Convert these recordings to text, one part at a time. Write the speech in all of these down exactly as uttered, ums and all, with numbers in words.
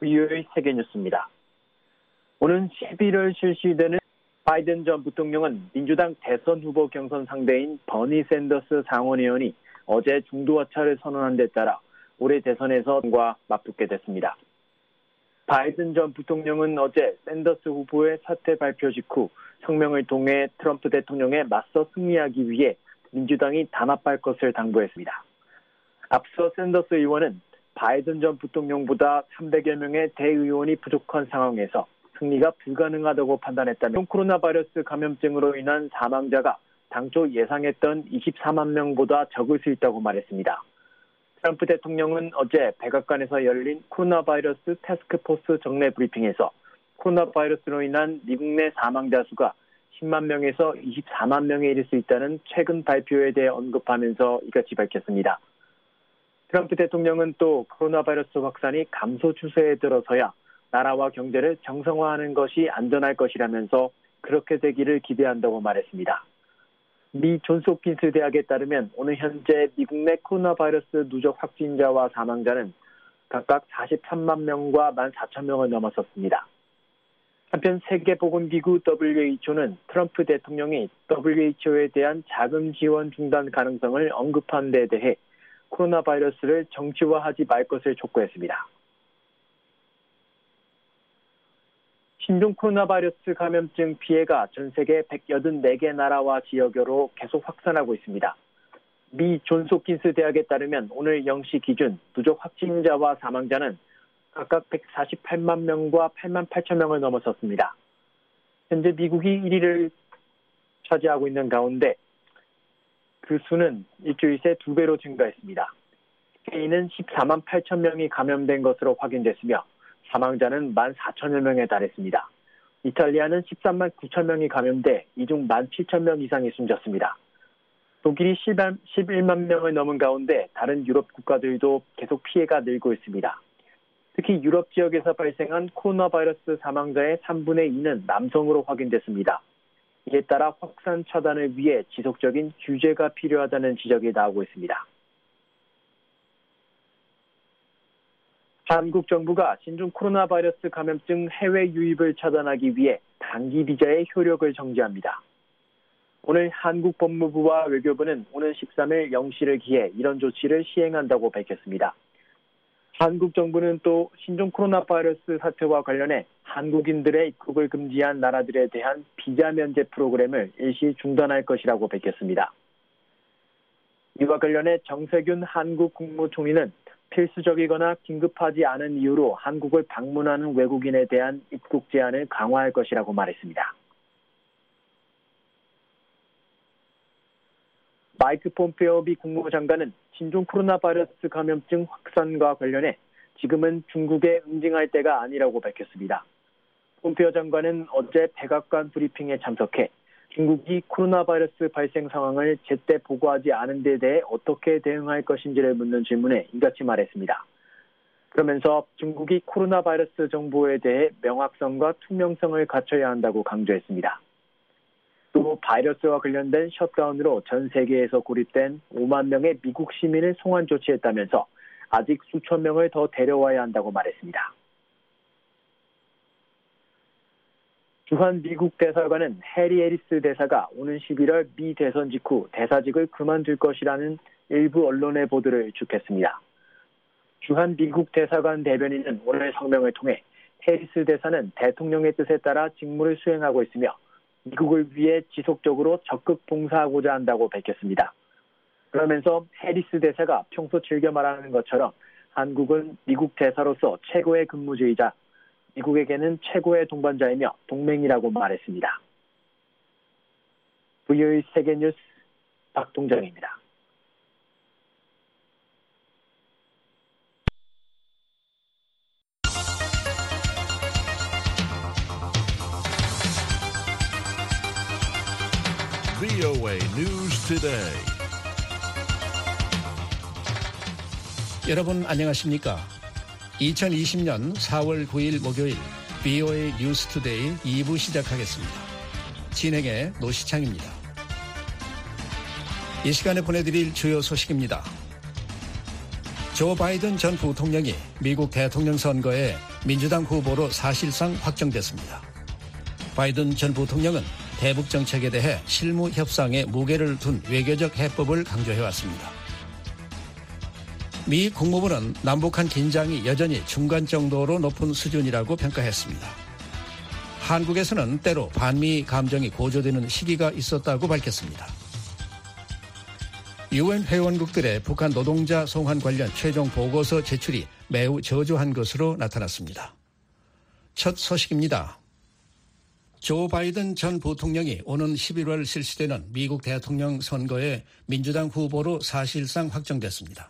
브이오에이 세계뉴스입니다. 오는 십일월 실시되는 바이든 전 부통령은 민주당 대선 후보 경선 상대인 버니 샌더스 상원의원이 어제 중도화차를 선언한 데 따라 올해 대선에서과 맞붙게 됐습니다. 바이든 전 부통령은 어제 샌더스 후보의 사퇴 발표 직후 성명을 통해 트럼프 대통령에 맞서 승리하기 위해 민주당이 단합할 것을 당부했습니다. 앞서 샌더스 의원은 바이든 전 부통령보다 삼백여 명의 대의원이 부족한 상황에서 승리가 불가능하다고 판단했다며 코로나 바이러스 감염증으로 인한 사망자가 당초 예상했던 이십사만 명보다 적을 수 있다고 말했습니다. 트럼프 대통령은 어제 백악관에서 열린 코로나 바이러스 태스크포스 정례 브리핑에서 코로나 바이러스로 인한 미국 내 사망자 수가 십만 명에서 이십사만 명에 이를 수 있다는 최근 발표에 대해 언급하면서 이같이 밝혔습니다. 트럼프 대통령은 또 코로나 바이러스 확산이 감소 추세에 들어서야 나라와 경제를 정상화하는 것이 안전할 것이라면서 그렇게 되기를 기대한다고 말했습니다. 미 존스홉킨스 대학에 따르면 오늘 현재 미국 내 코로나 바이러스 누적 확진자와 사망자는 각각 사십삼만 명과 만 사천 명을 넘어섰습니다. 한편 세계보건기구 더블유에이치오는 트럼프 대통령이 더블유에이치오에 대한 자금 지원 중단 가능성을 언급한 데 대해 코로나 바이러스를 정치화하지 말 것을 촉구했습니다. 신종 코로나 바이러스 감염증 피해가 전 세계 백팔십사 개 나라와 지역으로 계속 확산하고 있습니다. 미 존스홉킨스 대학에 따르면 오늘 영 시 기준 누적 확진자와 사망자는 각각 백사십팔만 명과 팔만 팔천 명을 넘어섰습니다. 현재 미국이 일 위를 차지하고 있는 가운데 그 수는 일주일 새 두 배로 증가했습니다. 스페인은 십사만 팔천 명이 감염된 것으로 확인됐으며 사망자는 만 사천여 명에 달했습니다. 이탈리아는 십삼만 구천 명이 감염돼 이 중 만 칠천 명 이상이 숨졌습니다. 독일이 십일만 명을 넘은 가운데 다른 유럽 국가들도 계속 피해가 늘고 있습니다. 특히 유럽 지역에서 발생한 코로나 바이러스 사망자의 삼분의 이는 남성으로 확인됐습니다. 이에 따라 확산 차단을 위해 지속적인 규제가 필요하다는 지적이 나오고 있습니다. 한국 정부가 신종 코로나 바이러스 감염증 해외 유입을 차단하기 위해 단기 비자의 효력을 정지합니다. 오늘 한국 법무부와 외교부는 오는 십삼일 영 시를 기해 이런 조치를 시행한다고 밝혔습니다. 한국 정부는 또 신종 코로나 바이러스 사태와 관련해 한국인들의 입국을 금지한 나라들에 대한 비자 면제 프로그램을 일시 중단할 것이라고 밝혔습니다. 이와 관련해 정세균 한국 국무총리는 필수적이거나 긴급하지 않은 이유로 한국을 방문하는 외국인에 대한 입국 제한을 강화할 것이라고 말했습니다. 마이크 폼페오 미 국무부 장관은 신종 코로나 바이러스 감염증 확산과 관련해 지금은 중국에 응징할 때가 아니라고 밝혔습니다. 폼페오 장관은 어제 백악관 브리핑에 참석해 중국이 코로나 바이러스 발생 상황을 제때 보고하지 않은 데 대해 어떻게 대응할 것인지를 묻는 질문에 이같이 말했습니다. 그러면서 중국이 코로나 바이러스 정보에 대해 명확성과 투명성을 갖춰야 한다고 강조했습니다. 또 바이러스와 관련된 셧다운으로 전 세계에서 고립된 오만 명의 미국 시민을 송환 조치했다면서 아직 수천 명을 더 데려와야 한다고 말했습니다. 주한 미국 대사관은 해리 해리스 대사가 오는 십일월 미 대선 직후 대사직을 그만둘 것이라는 일부 언론의 보도를 축했습니다. 주한 미국 대사관 대변인은 오늘 성명을 통해 해리스 대사는 대통령의 뜻에 따라 직무를 수행하고 있으며 미국을 위해 지속적으로 적극 봉사하고자 한다고 밝혔습니다. 그러면서 해리스 대사가 평소 즐겨 말하는 것처럼 한국은 미국 대사로서 최고의 근무주의자, 미국에게는 최고의 동반자이며 동맹이라고 말했습니다. 브이오에이 세계뉴스 박동정입니다. 브이오에이 News Today. 여러분 안녕하십니까? 이천이십년 사월 구일 목요일 브이오에이 뉴스 투데이 이 부 시작하겠습니다. 진행의 노시창입니다. 이 시간에 보내드릴 주요 소식입니다. 조 바이든 전 부통령이 미국 대통령 선거에 민주당 후보로 사실상 확정됐습니다. 바이든 전 부통령은 대북 정책에 대해 실무 협상에 무게를 둔 외교적 해법을 강조해왔습니다. 미 국무부는 남북한 긴장이 여전히 중간 정도로 높은 수준이라고 평가했습니다. 한국에서는 때로 반미 감정이 고조되는 시기가 있었다고 밝혔습니다. 유엔 회원국들의 북한 노동자 송환 관련 최종 보고서 제출이 매우 저조한 것으로 나타났습니다. 첫 소식입니다. 조 바이든 전 부통령이 오는 십일월 실시되는 미국 대통령 선거에 민주당 후보로 사실상 확정됐습니다.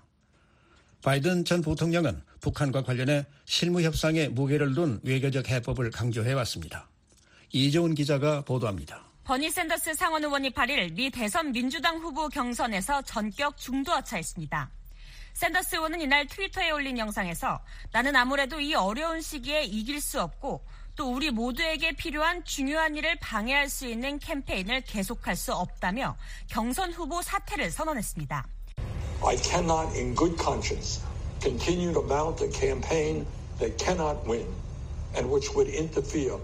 바이든 전 부통령은 북한과 관련해 실무 협상에 무게를 둔 외교적 해법을 강조해왔습니다. 이재훈 기자가 보도합니다. 버니 샌더스 상원 의원이 팔 일 미 대선 민주당 후보 경선에서 전격 중도하차했습니다. 샌더스 의원은 이날 트위터에 올린 영상에서 나는 아무래도 이 어려운 시기에 이길 수 없고 또 우리 모두에게 필요한 중요한 일을 방해할 수 있는 캠페인을 계속할 수 없다며 경선 후보 사퇴를 선언했습니다. I cannot in good conscience continue to mount a campaign that cannot win and which would interfere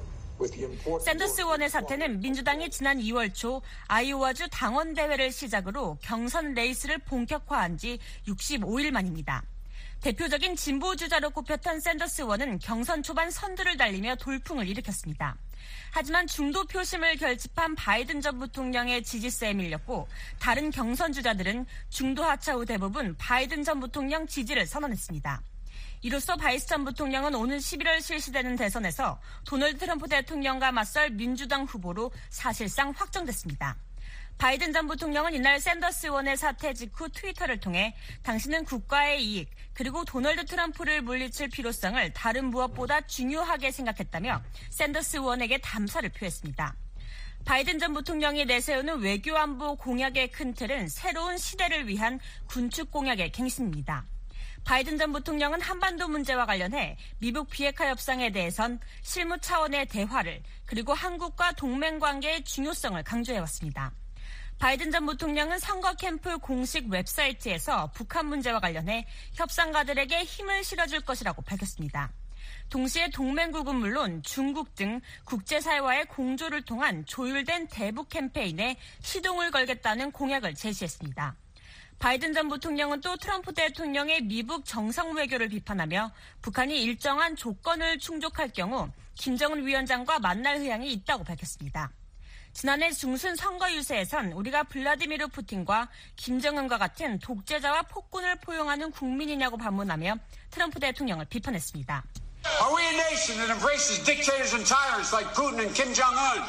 샌더스 의원의 사태는 민주당이 지난 이월 초 아이오와주 당원대회를 시작으로 경선 레이스를 본격화한 지 육십오 일 만입니다. 대표적인 진보 주자로 꼽혔던 샌더스 의원은 경선 초반 선두를 달리며 돌풍을 일으켰습니다. 하지만 중도 표심을 결집한 바이든 전 부통령의 지지세에 밀렸고 다른 경선 주자들은 중도 하차 후 대부분 바이든 전 부통령 지지를 선언했습니다. 이로써 바이든 전 부통령은 오는 십일월 실시되는 대선에서 도널드 트럼프 대통령과 맞설 민주당 후보로 사실상 확정됐습니다. 바이든 전 부통령은 이날 샌더스 의원의 사퇴 직후 트위터를 통해 당신은 국가의 이익 그리고 도널드 트럼프를 물리칠 필요성을 다른 무엇보다 중요하게 생각했다며 샌더스 의원에게 감사를 표했습니다. 바이든 전 부통령이 내세우는 외교안보 공약의 큰 틀은 새로운 시대를 위한 군축 공약의 갱신입니다. 바이든 전 부통령은 한반도 문제와 관련해 미국 비핵화 협상에 대해선 실무 차원의 대화를 그리고 한국과 동맹관계의 중요성을 강조해왔습니다. 바이든 전 부통령은 선거 캠프 공식 웹사이트에서 북한 문제와 관련해 협상가들에게 힘을 실어줄 것이라고 밝혔습니다. 동시에 동맹국은 물론 중국 등 국제사회와의 공조를 통한 조율된 대북 캠페인에 시동을 걸겠다는 공약을 제시했습니다. 바이든 전 부통령은 또 트럼프 대통령의 미국 정상 외교를 비판하며 북한이 일정한 조건을 충족할 경우 김정은 위원장과 만날 의향이 있다고 밝혔습니다. 지난해 중순 선거 유세에선 우리가 블라디미르 푸틴과 김정은과 같은 독재자와 폭군을 포용하는 국민이냐고 반문하며 트럼프 대통령을 비판했습니다. Are we a nation that embraces dictators and tyrants like Putin and Kim Jong-un?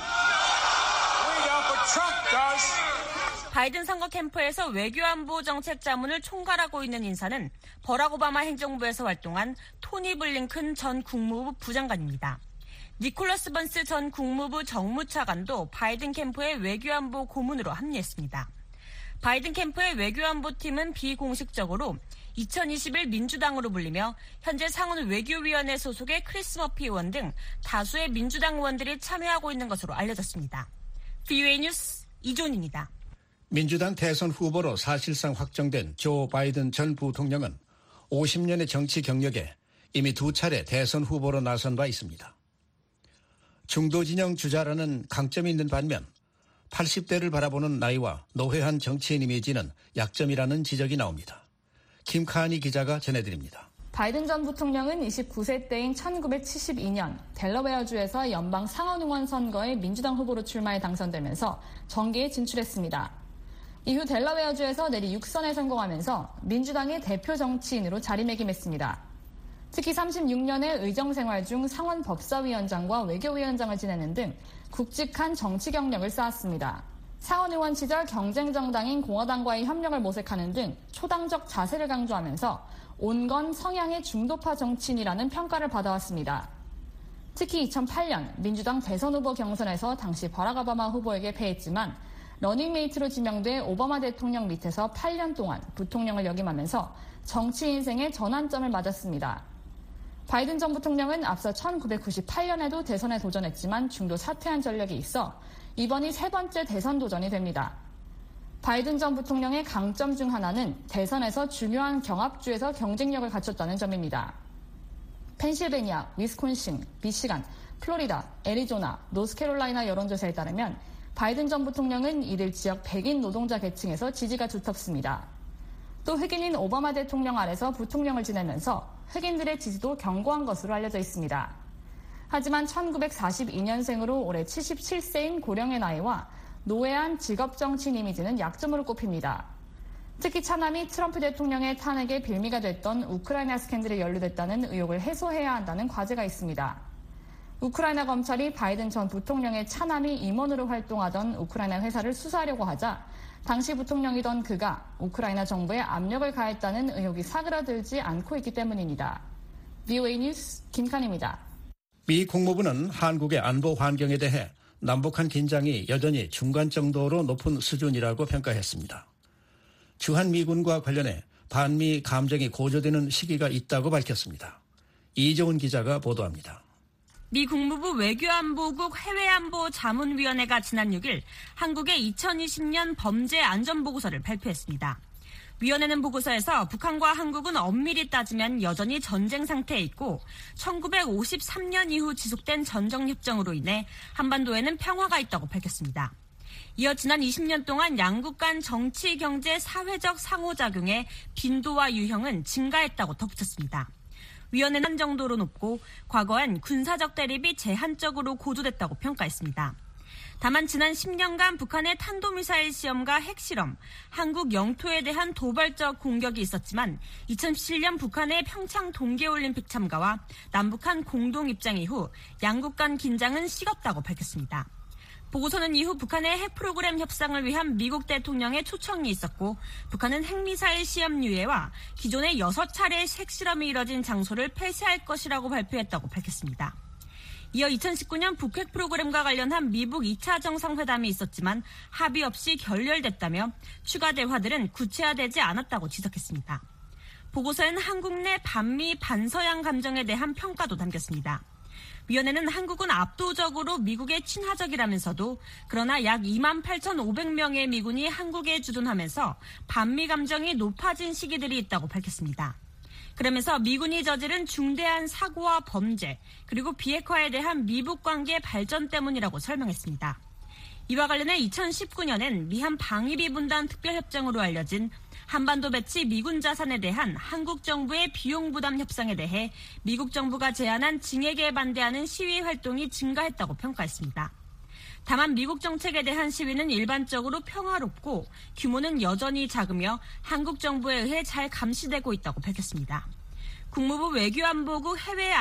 We don't, but Trump does. 바이든 선거 캠프에서 외교안보 정책 자문을 총괄하고 있는 인사는 버락 오바마 행정부에서 활동한 토니 블링컨 전 국무부 부장관입니다. 니콜라스 번스 전 국무부 정무차관도 바이든 캠프의 외교안보 고문으로 합류했습니다. 바이든 캠프의 외교안보팀은 비공식적으로 이천이십일 민주당으로 불리며 현재 상원 외교위원회 소속의 크리스 머피 의원 등 다수의 민주당 의원들이 참여하고 있는 것으로 알려졌습니다. 브이오에이 뉴스 이존입니다. 민주당 대선 후보로 사실상 확정된 조 바이든 전 부통령은 오십 년의 정치 경력에 이미 두 차례 대선 후보로 나선 바 있습니다. 중도 진영 주자라는 강점이 있는 반면 팔십 대를 바라보는 나이와 노회한 정치인 이미지는 약점이라는 지적이 나옵니다. 김카니 기자가 전해드립니다. 바이든 전 부통령은 이십구 세 때인 천구백칠십이 년 델러웨어주에서 연방 상원 의원 선거에 민주당 후보로 출마해 당선되면서 정계에 진출했습니다. 이후 델러웨어주에서 내리 육 선에 성공하면서 민주당의 대표 정치인으로 자리매김했습니다. 특히 삼십육 년의 의정 생활 중 상원 법사위원장과 외교위원장을 지내는 등 굵직한 정치 경력을 쌓았습니다. 상원 의원 시절 경쟁 정당인 공화당과의 협력을 모색하는 등 초당적 자세를 강조하면서 온건 성향의 중도파 정치인이라는 평가를 받아왔습니다. 특히 이천팔 년 민주당 대선 후보 경선에서 당시 버락 오바마 후보에게 패했지만 러닝메이트로 지명돼 오바마 대통령 밑에서 팔 년 동안 부통령을 역임하면서 정치 인생의 전환점을 맞았습니다. 바이든 전 부통령은 앞서 천구백구십팔 년에도 대선에 도전했지만 중도 사퇴한 전력이 있어 이번이 세 번째 대선 도전이 됩니다. 바이든 전 부통령의 강점 중 하나는 대선에서 중요한 경합주에서 경쟁력을 갖췄다는 점입니다. 펜실베니아, 위스콘신, 미시간, 플로리다, 애리조나, 노스캐롤라이나 여론조사에 따르면 바이든 전 부통령은 이들 지역 백인 노동자 계층에서 지지가 두텁습니다. 또 흑인인 오바마 대통령 아래서 부통령을 지내면서 흑인들의 지지도 견고한 것으로 알려져 있습니다. 하지만 천구백사십이 년생으로 올해 칠십칠 세인 고령의 나이와 노회한 직업 정치인 이미지는 약점으로 꼽힙니다. 특히 차남이 트럼프 대통령의 탄핵의 빌미가 됐던 우크라이나 스캔들에 연루됐다는 의혹을 해소해야 한다는 과제가 있습니다. 우크라이나 검찰이 바이든 전 부통령의 차남이 임원으로 활동하던 우크라이나 회사를 수사하려고 하자 당시 부통령이던 그가 우크라이나 정부에 압력을 가했다는 의혹이 사그라들지 않고 있기 때문입니다. 브이오에이 뉴스 김칸입니다. 미 국무부는 한국의 안보 환경에 대해 남북한 긴장이 여전히 중간 정도로 높은 수준이라고 평가했습니다. 주한미군과 관련해 반미 감정이 고조되는 시기가 있다고 밝혔습니다. 이정훈 기자가 보도합니다. 미 국무부 외교안보국 해외안보자문위원회가 지난 육 일 한국의 이천이십 년 범죄안전보고서를 발표했습니다. 위원회는 보고서에서 북한과 한국은 엄밀히 따지면 여전히 전쟁 상태에 있고 천구백오십삼 년 이후 지속된 전정협정으로 인해 한반도에는 평화가 있다고 밝혔습니다. 이어 지난 이십 년 동안 양국 간 정치, 경제, 사회적 상호작용의 빈도와 유형은 증가했다고 덧붙였습니다. 위원회는 정도로 높고 과거엔 군사적 대립이 제한적으로 고조됐다고 평가했습니다. 다만 지난 십 년간 북한의 탄도미사일 시험과 핵실험, 한국 영토에 대한 도발적 공격이 있었지만 이천십칠 년 북한의 평창 동계올림픽 참가와 남북한 공동 입장 이후 양국 간 긴장은 식었다고 밝혔습니다. 보고서는 이후 북한의 핵 프로그램 협상을 위한 미국 대통령의 초청이 있었고 북한은 핵미사일 시험 유예와 기존의 여섯 차례의 핵실험이 이뤄진 장소를 폐쇄할 것이라고 발표했다고 밝혔습니다. 이어 이천십구 년 북핵 프로그램과 관련한 미북 이 차 정상회담이 있었지만 합의 없이 결렬됐다며 추가 대화들은 구체화되지 않았다고 지적했습니다. 보고서에는 한국 내 반미 반서양 감정에 대한 평가도 담겼습니다. 위원회는 한국은 압도적으로 미국에 친화적이라면서도 그러나 약 이만 팔천오백 명의 미군이 한국에 주둔하면서 반미 감정이 높아진 시기들이 있다고 밝혔습니다. 그러면서 미군이 저지른 중대한 사고와 범죄 그리고 비핵화에 대한 미북 관계 발전 때문이라고 설명했습니다. 이와 관련해 이천십구 년엔 미한 방위비 분담 특별협정으로 알려진 한반도 배치 미군 자산에 대한 한국 정부의 비용 부담 협상에 대해 미국 정부가 제안한 징액에 반대하는 시위 활동이 증가했다고 평가했습니다. 다만 미국 정책에 대한 시위는 일반적으로 평화롭고 규모는 여전히 작으며 한국 정부에 의해 잘 감시되고 있다고 밝혔습니다. 국무부 외교안보국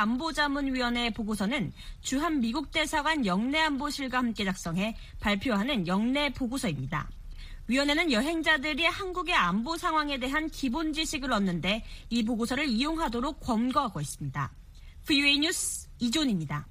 해외안보자문위원회 보고서는 주한 미국 대사관 영내안보실과 함께 작성해 발표하는 영내 보고서입니다. 위원회는 여행자들이 한국의 안보 상황에 대한 기본 지식을 얻는데 이 보고서를 이용하도록 권고하고 있습니다. 브이오에이 뉴스 이존입니다.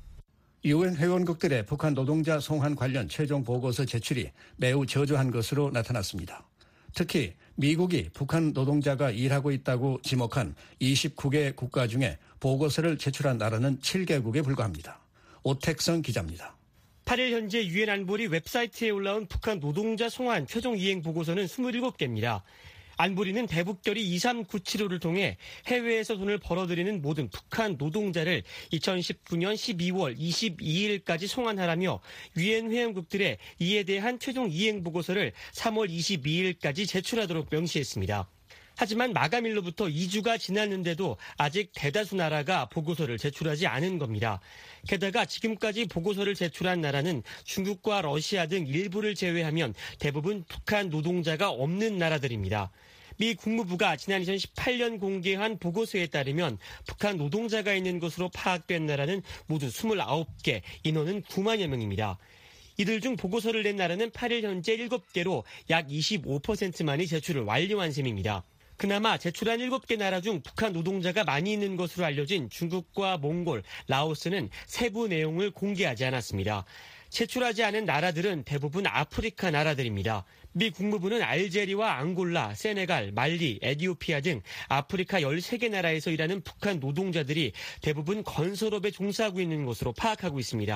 유엔 회원국들의 북한 노동자 송환 관련 최종 보고서 제출이 매우 저조한 것으로 나타났습니다. 특히 미국이 북한 노동자가 일하고 있다고 지목한 이십구 개 국가 중에 보고서를 제출한 나라는 칠 개국에 불과합니다. 오택성 기자입니다. 팔 일 현재 유엔 안보리 웹사이트에 올라온 북한 노동자 송환 최종 이행 보고서는 이십칠 개입니다. 안보리는 대북결의 이삼구칠오를 통해 해외에서 돈을 벌어들이는 모든 북한 노동자를 이천십구 년 십이월 이십이일까지 송환하라며 유엔 회원국들의 이에 대한 최종 이행 보고서를 삼월 이십이일까지 제출하도록 명시했습니다. 하지만 마감일로부터 이 주가 지났는데도 아직 대다수 나라가 보고서를 제출하지 않은 겁니다. 게다가 지금까지 보고서를 제출한 나라는 중국과 러시아 등 일부를 제외하면 대부분 북한 노동자가 없는 나라들입니다. 미 국무부가 지난 이천십팔 년 공개한 보고서에 따르면 북한 노동자가 있는 것으로 파악된 나라는 모두 이십구 개, 인원은 구만여 명입니다. 이들 중 보고서를 낸 나라는 팔 일 현재 일곱 개로 약 이십오 퍼센트만이 제출을 완료한 셈입니다. 그나마 제출한 일곱 개 나라 중 북한 노동자가 많이 있는 것으로 알려진 중국과 몽골, 라오스는 세부 내용을 공개하지 않았습니다. 제출하지 않은 나라들은 대부분 아프리카 나라들입니다. 미 국무부는 알제리와 앙골라, 세네갈, 말리, 에티오피아 등 아프리카 열세 개 나라에서 일하는 북한 노동자들이 대부분 건설업에 종사하고 있는 것으로 파악하고 있습니다.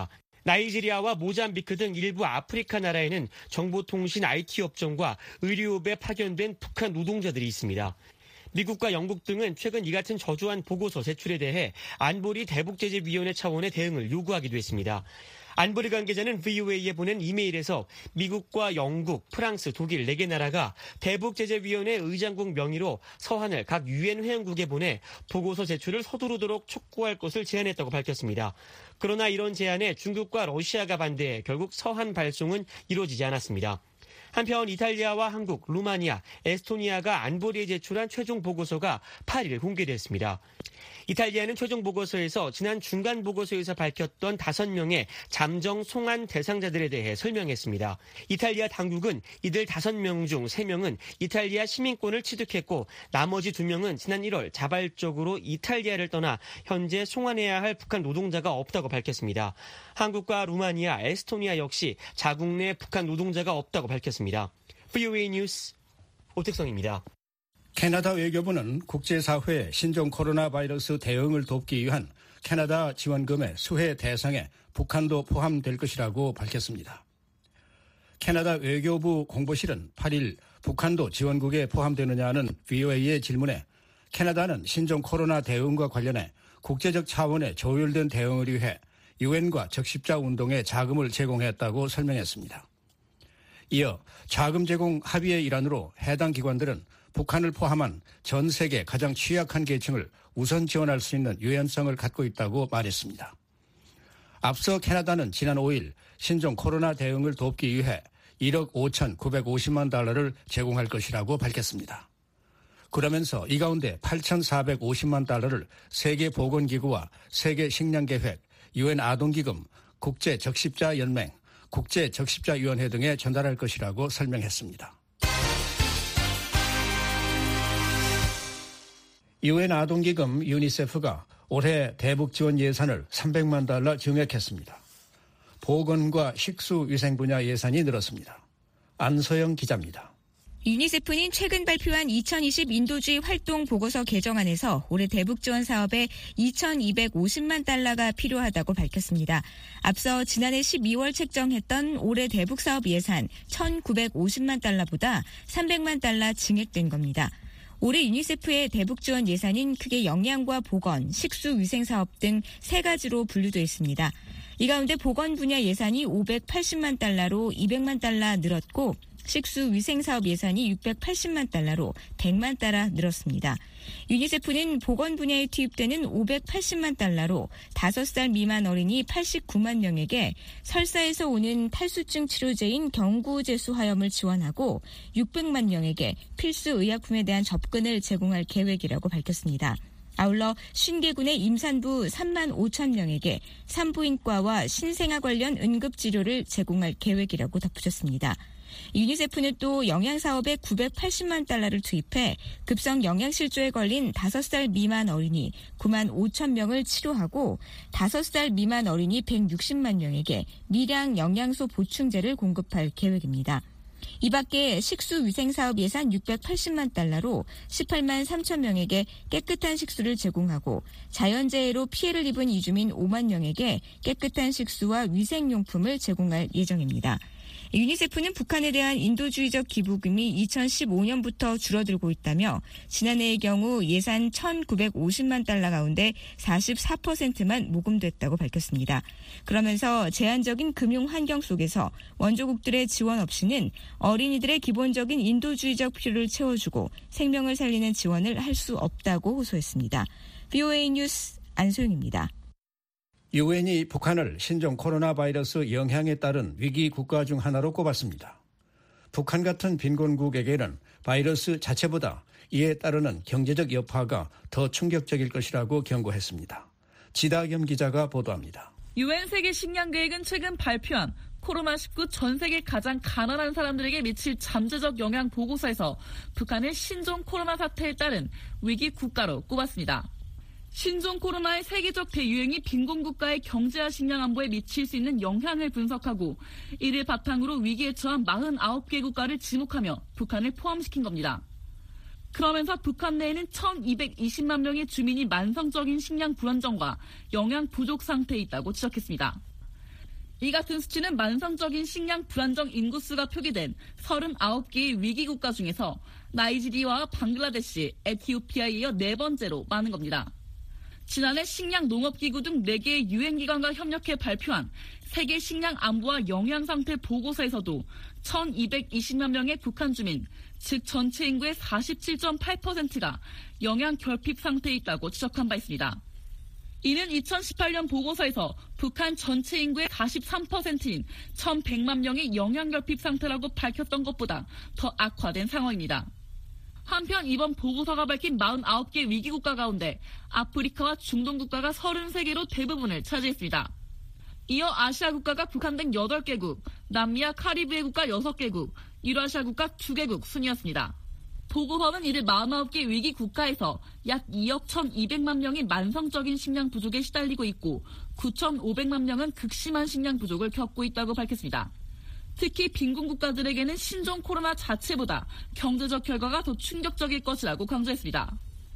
나이지리아와 모잠비크 등 일부 아프리카 나라에는 정보통신 아이티 업종과 의료업에 파견된 북한 노동자들이 있습니다. 미국과 영국 등은 최근 이 같은 저조한 보고서 제출에 대해 안보리 대북제재위원회 차원의 대응을 요구하기도 했습니다. 안보리 관계자는 브이오에이에 보낸 이메일에서 미국과 영국, 프랑스, 독일 네 개 나라가 대북제재위원회 의장국 명의로 서한을 각 유엔 회원국에 보내 보고서 제출을 서두르도록 촉구할 것을 제안했다고 밝혔습니다. 그러나 이런 제안에 중국과 러시아가 반대해 결국 서한 발송은 이루어지지 않았습니다. 한편 이탈리아와 한국, 루마니아, 에스토니아가 안보리에 제출한 최종 보고서가 팔 일 공개됐습니다. 이탈리아는 최종 보고서에서 지난 중간 보고서에서 밝혔던 다섯 명의 잠정 송환 대상자들에 대해 설명했습니다. 이탈리아 당국은 이들 다섯 명 중 세 명은 이탈리아 시민권을 취득했고 나머지 두 명은 지난 일월 자발적으로 이탈리아를 떠나 현재 송환해야 할 북한 노동자가 없다고 밝혔습니다. 한국과 루마니아, 에스토니아 역시 자국 내 북한 노동자가 없다고 밝혔습니다. 브이오에이 뉴스 오택성입니다. 캐나다 외교부는 국제사회 신종 코로나 바이러스 대응을 돕기 위한 캐나다 지원금의 수혜 대상에 북한도 포함될 것이라고 밝혔습니다. 캐나다 외교부 공보실은 팔 일 북한도 지원국에 포함되느냐는 브이오에이의 질문에 캐나다는 신종 코로나 대응과 관련해 국제적 차원의 조율된 대응을 위해 유엔과 적십자 운동에 자금을 제공했다고 설명했습니다. 이어 자금 제공 합의의 일환으로 해당 기관들은 북한을 포함한 전 세계 가장 취약한 계층을 우선 지원할 수 있는 유연성을 갖고 있다고 말했습니다. 앞서 캐나다는 지난 오 일 신종 코로나 대응을 돕기 위해 일억 오천구백오십만 달러를 제공할 것이라고 밝혔습니다. 그러면서 이 가운데 팔천사백오십만 달러를 세계보건기구와 세계식량계획, 유엔 아동기금, 국제적십자연맹, 국제적십자위원회 등에 전달할 것이라고 설명했습니다. 유엔 아동기금 유니세프가 올해 대북 지원 예산을 삼백만 달러 증액했습니다. 보건과 식수위생 분야 예산이 늘었습니다. 안서영 기자입니다. 유니세프는 최근 발표한 이천이십 인도주의 활동 보고서 개정안에서 올해 대북 지원 사업에 이천이백오십만 달러가 필요하다고 밝혔습니다. 앞서 지난해 십이월 책정했던 올해 대북 사업 예산 천구백오십만 달러보다 삼백만 달러 증액된 겁니다. 올해 유니세프의 대북 지원 예산은 크게 영양과 보건, 식수 위생 사업 등 세 가지로 분류되어 있습니다. 이 가운데 보건 분야 예산이 오백팔십만 달러로 이백만 달러 늘었고 식수 위생 사업 예산이 육백팔십만 달러로 백만 달러 늘었습니다. 유니세프는 보건 분야에 투입되는 오백팔십만 달러로 다섯 살 미만 어린이 팔십구만 명에게 설사에서 오는 탈수증 치료제인 경구제수 화염을 지원하고 육백만 명에게 필수 의약품에 대한 접근을 제공할 계획이라고 밝혔습니다. 아울러 신계군의 임산부 삼만 오천 명에게 산부인과와 신생아 관련 응급치료를 제공할 계획이라고 덧붙였습니다. 유니세프는 또 영양사업에 구백팔십만 달러를 투입해 급성 영양실조에 걸린 다섯 살 미만 어린이 구만 오천 명을 치료하고 다섯 살 미만 어린이 백육십만 명에게 미량 영양소 보충제를 공급할 계획입니다. 이 밖에 식수위생사업 예산 육백팔십만 달러로 십팔만 삼천 명에게 깨끗한 식수를 제공하고 자연재해로 피해를 입은 이주민 오만 명에게 깨끗한 식수와 위생용품을 제공할 예정입니다. 유니세프는 북한에 대한 인도주의적 기부금이 이천십오 년부터 줄어들고 있다며 지난해의 경우 예산 천구백오십만 달러 가운데 사십사 퍼센트만 모금됐다고 밝혔습니다. 그러면서 제한적인 금융 환경 속에서 원조국들의 지원 없이는 어린이들의 기본적인 인도주의적 필요를 채워주고 생명을 살리는 지원을 할 수 없다고 호소했습니다. 브이오에이 뉴스 안소영입니다. 유엔이 북한을 신종 코로나 바이러스 영향에 따른 위기 국가 중 하나로 꼽았습니다. 북한 같은 빈곤국에게는 바이러스 자체보다 이에 따르는 경제적 여파가 더 충격적일 것이라고 경고했습니다. 지다겸 기자가 보도합니다. 유엔 세계식량계획은 최근 발표한 코로나십구 전 세계 가장 가난한 사람들에게 미칠 잠재적 영향 보고서에서 북한을 신종 코로나 사태에 따른 위기 국가로 꼽았습니다. 신종 코로나의 세계적 대유행이 빈곤국가의 경제와 식량 안보에 미칠 수 있는 영향을 분석하고 이를 바탕으로 위기에 처한 사십구 개 국가를 지목하며 북한을 포함시킨 겁니다. 그러면서 북한 내에는 천이백이십만 명의 주민이 만성적인 식량 불안정과 영양 부족 상태에 있다고 지적했습니다. 이 같은 수치는 만성적인 식량 불안정 인구수가 표기된 서른아홉 개의 위기 국가 중에서 나이지리아와 방글라데시, 에티오피아에 이어 네 번째로 많은 겁니다. 지난해 식량농업기구 등 네 개의 유엔기관과 협력해 발표한 세계 식량 안보와 영양 상태 보고서에서도 천이백이십만 명의 북한 주민, 즉 전체 인구의 사십칠 점 팔 퍼센트가 영양 결핍 상태에 있다고 지적한 바 있습니다. 이는 이천십팔 년 보고서에서 북한 전체 인구의 사십삼 퍼센트인 천백만 명이 영양 결핍 상태라고 밝혔던 것보다 더 악화된 상황입니다. 한편 이번 보고서가 밝힌 사십구 개 위기국가 가운데 아프리카와 중동 국가가 서른세 개로 대부분을 차지했습니다. 이어 아시아 국가가 북한 등 여덟 개국, 남미와 카리브해 국가 여섯 개국, 유라시아 국가 두 개국 순이었습니다. 보고서는 이들 사십구 개 위기 국가에서 약 이억 천이백만 명이 만성적인 식량 부족에 시달리고 있고 구천오백만 명은 극심한 식량 부족을 겪고 있다고 밝혔습니다. 특히 빈곤 국가들에게는 신종 코로나 자체보다 경제적 결과가 더 충격적일 것이라고 강조했습니다.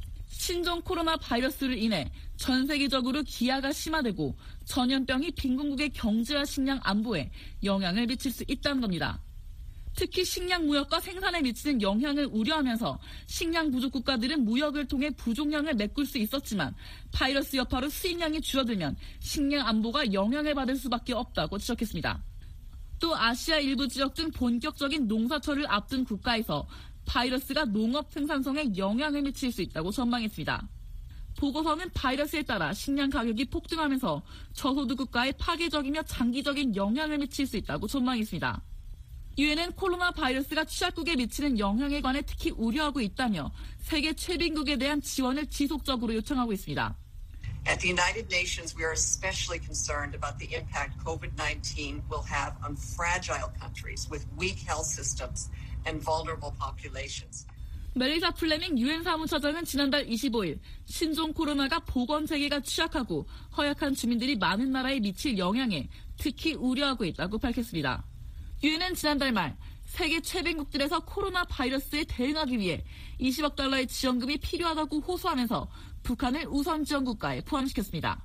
신종 코로나 바이러스를 인해 전 세계적으로 기아가 심화되고 전염병이 빈곤국의 경제와 식량 안보에 영향을 미칠 수 있다는 겁니다. 특히 식량 무역과 생산에 미치는 영향을 우려하면서 식량 부족 국가들은 무역을 통해 부족량을 메꿀 수 있었지만 바이러스 여파로 수입량이 줄어들면 식량 안보가 영향을 받을 수밖에 없다고 지적했습니다. 또 아시아 일부 지역 등 본격적인 농사철을 앞둔 국가에서 바이러스가 농업 생산성에 영향을 미칠 수 있다고 전망했습니다. 보고서는 바이러스에 따라 식량 가격이 폭등하면서 저소득 국가에 파괴적이며 장기적인 영향을 미칠 수 있다고 전망했습니다. 유엔은 코로나 바이러스가 취약국에 미치는 영향에 관해 특히 우려하고 있다며 세계 최빈국에 대한 지원을 지속적으로 요청하고 있습니다. At the United Nations, we are especially concerned about the impact COVID nineteen will have on fragile countries with weak health systems and vulnerable populations. 멜리사 플레밍 유엔 사무처장은 지난달 이십오일 신종 코로나가 보건체계가 취약하고 허약한 주민들이 많은 나라에 미칠 영향에 특히 우려하고 있다고 밝혔습니다. 유엔은 지난달 말 세계 최빈국들에서 코로나 바이러스에 대응하기 위해 이십억 달러의 지원금이 필요하다고 호소하면서 북한을 우선 지원 국가에 포함시켰습니다.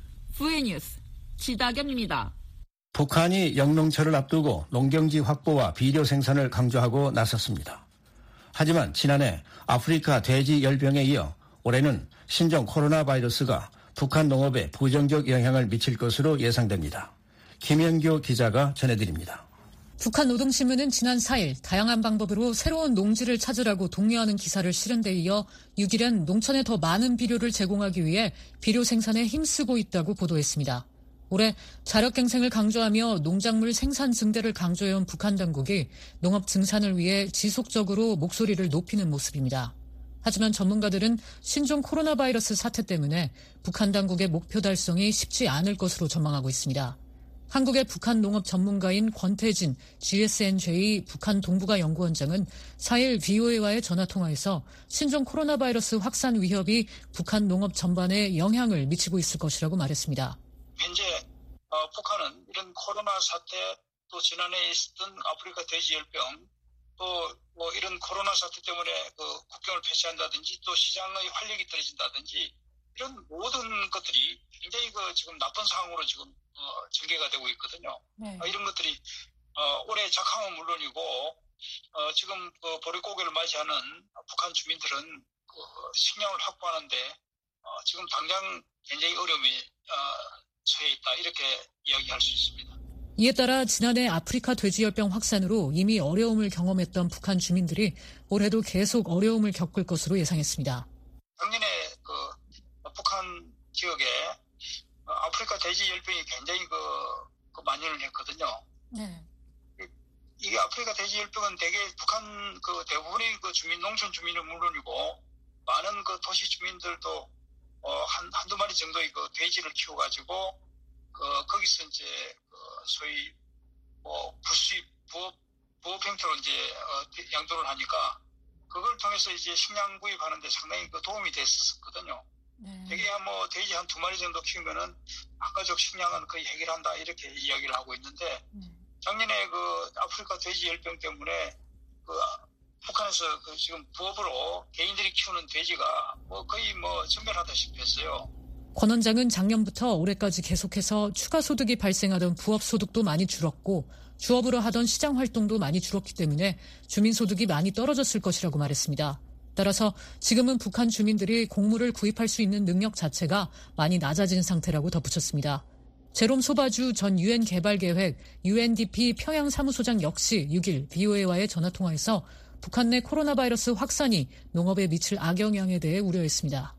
부에뉴스 지다겸입니다. 북한이 영농철을 앞두고 농경지 확보와 비료 생산을 강조하고 나섰습니다. 하지만 지난해 아프리카 돼지 열병에 이어 올해는 신종 코로나 바이러스가 북한 농업에 부정적 영향을 미칠 것으로 예상됩니다. 김현교 기자가 전해드립니다. 북한 노동신문은 지난 사일 다양한 방법으로 새로운 농지를 찾으라고 독려하는 기사를 실은 데 이어 육일엔 농촌에 더 많은 비료를 제공하기 위해 비료 생산에 힘쓰고 있다고 보도했습니다. 올해 자력갱생을 강조하며 농작물 생산 증대를 강조해온 북한 당국이 농업 증산을 위해 지속적으로 목소리를 높이는 모습입니다. 하지만 전문가들은 신종 코로나 바이러스 사태 때문에 북한 당국의 목표 달성이 쉽지 않을 것으로 전망하고 있습니다. 한국의 북한 농업 전문가인 권태진 지에스엔제이 북한 동북아 연구원장은 사일 브이오에이와의 전화통화에서 신종 코로나 바이러스 확산 위협이 북한 농업 전반에 영향을 미치고 있을 것이라고 말했습니다. 현재 어, 북한은 이런 코로나 사태, 또 지난해 있었던 아프리카 돼지열병, 또 뭐 이런 코로나 사태 때문에 그 국경을 폐쇄한다든지 또 시장의 활력이 떨어진다든지 이런 모든 것들이 굉장히 그 지금 나쁜 상황으로 지금 어, 전개가 되고 있거든요. 네. 어, 이런 것들이 어, 올해 작황은 물론이고 어, 지금 그 보릿고개를 맞이하는 북한 주민들은 그 식량을 확보하는데 어, 지금 당장 굉장히 어려움이 어, 처해 있다, 이렇게 이야기할 수 있습니다. 이에 따라 지난해 아프리카 돼지열병 확산으로 이미 어려움을 경험했던 북한 주민들이 올해도 계속 어려움을 겪을 것으로 예상했습니다. 작년에 그 북한 지역에 아프리카 돼지열병이 굉장히 그, 그 만연을 했거든요. 네. 이게 아프리카 돼지열병은 대개 북한 그 대부분의 그 주민, 농촌 주민은 물론이고 많은 그 도시 주민들도 어, 한, 한두 마리 정도의 그 돼지를 키워가지고 그, 거기서 이제 그 소위 뭐 부수입, 부업, 부업 형태로 이제 어, 양도를 하니까 그걸 통해서 이제 식량 구입하는데 상당히 그 도움이 됐었거든요. 네. 되게 뭐 돼지 한 두 마리 정도 키우면은 한가족 식량은 거의 해결한다, 이렇게 이야기를 하고 있는데 네. 작년에 그 아프리카 돼지 열병 때문에 그 북한에서 그 지금 부업으로 개인들이 키우는 돼지가 뭐 거의 뭐 전멸하다시피 했어요. 권 원장은 작년부터 올해까지 계속해서 추가 소득이 발생하던 부업 소득도 많이 줄었고 주업으로 하던 시장 활동도 많이 줄었기 때문에 주민 소득이 많이 떨어졌을 것이라고 말했습니다. 따라서 지금은 북한 주민들이 곡물을 구입할 수 있는 능력 자체가 많이 낮아진 상태라고 덧붙였습니다. 제롬 소바주 전 유엔 개발계획 유엔디피 평양 사무소장 역시 육 일 브이오에이와의 전화통화에서 북한 내 코로나 바이러스 확산이 농업에 미칠 악영향에 대해 우려했습니다.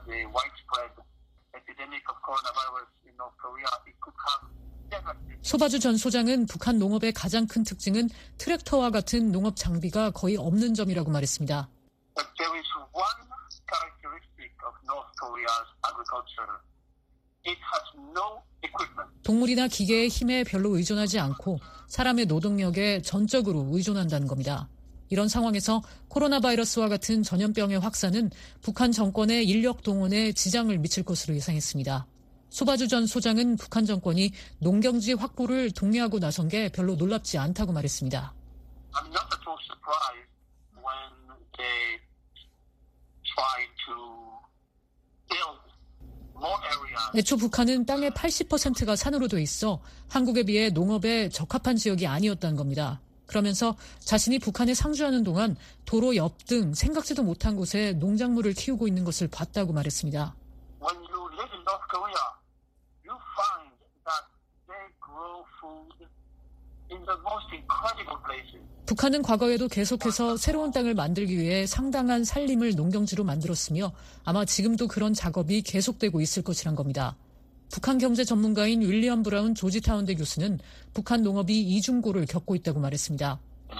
소바주 전 소장은 북한 농업의 가장 큰 특징은 트랙터와 같은 농업 장비가 거의 없는 점이라고 말했습니다. There is one characteristic of North Korea's agriculture. It has no equipment. 동물이나 기계의 힘에 별로 의존하지 않고 사람의 노동력에 전적으로 의존한다는 겁니다. 이런 상황에서 코로나 바이러스와 같은 전염병의 확산은 북한 정권의 인력 동원에 지장을 미칠 것으로 예상했습니다. 소바주 전 소장은 북한 정권이 농경지 확보를 독려하고 나선 게 별로 놀랍지 않다고 말했습니다. I'm not at all surprised when they try to build more areas. 애초 북한은 땅의 팔십 퍼센트가 산으로 돼 있어 한국에 비해 농업에 적합한 지역이 아니었다는 겁니다. 그러면서 자신이 북한에 상주하는 동안 도로 옆 등 생각지도 못한 곳에 농작물을 키우고 있는 것을 봤다고 말했습니다. When you live in North Korea, you find that they grow food in the most incredible places. 북한은 과거에도 계속해서 새로운 땅을 만들기 위해 상당한 산림을 농경지로 만들었으며 아마 지금도 그런 작업이 계속되고 있을 것이란 겁니다. 북한 경제 전문가인 윌리엄 브라운 조지타운대 교수는 북한 농업이 이중고를 겪고 있다고 말했습니다.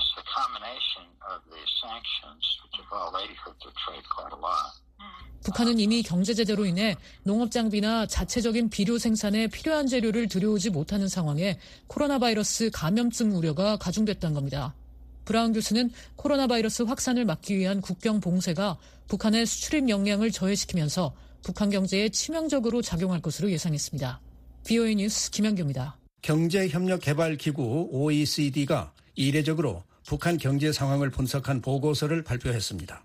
북한은 이미 경제 제재로 인해 농업 장비나 자체적인 비료 생산에 필요한 재료를 들여오지 못하는 상황에 코로나 바이러스 감염증 우려가 가중됐다는 겁니다. 브라운 교수는 코로나 바이러스 확산을 막기 위한 국경 봉쇄가 북한의 수출입 역량을 저해시키면서 북한 경제에 치명적으로 작용할 것으로 예상했습니다. 브이오에이 뉴스 김현규입니다. 경제협력개발기구 오이시디가 이례적으로 북한 경제 상황을 분석한 보고서를 발표했습니다.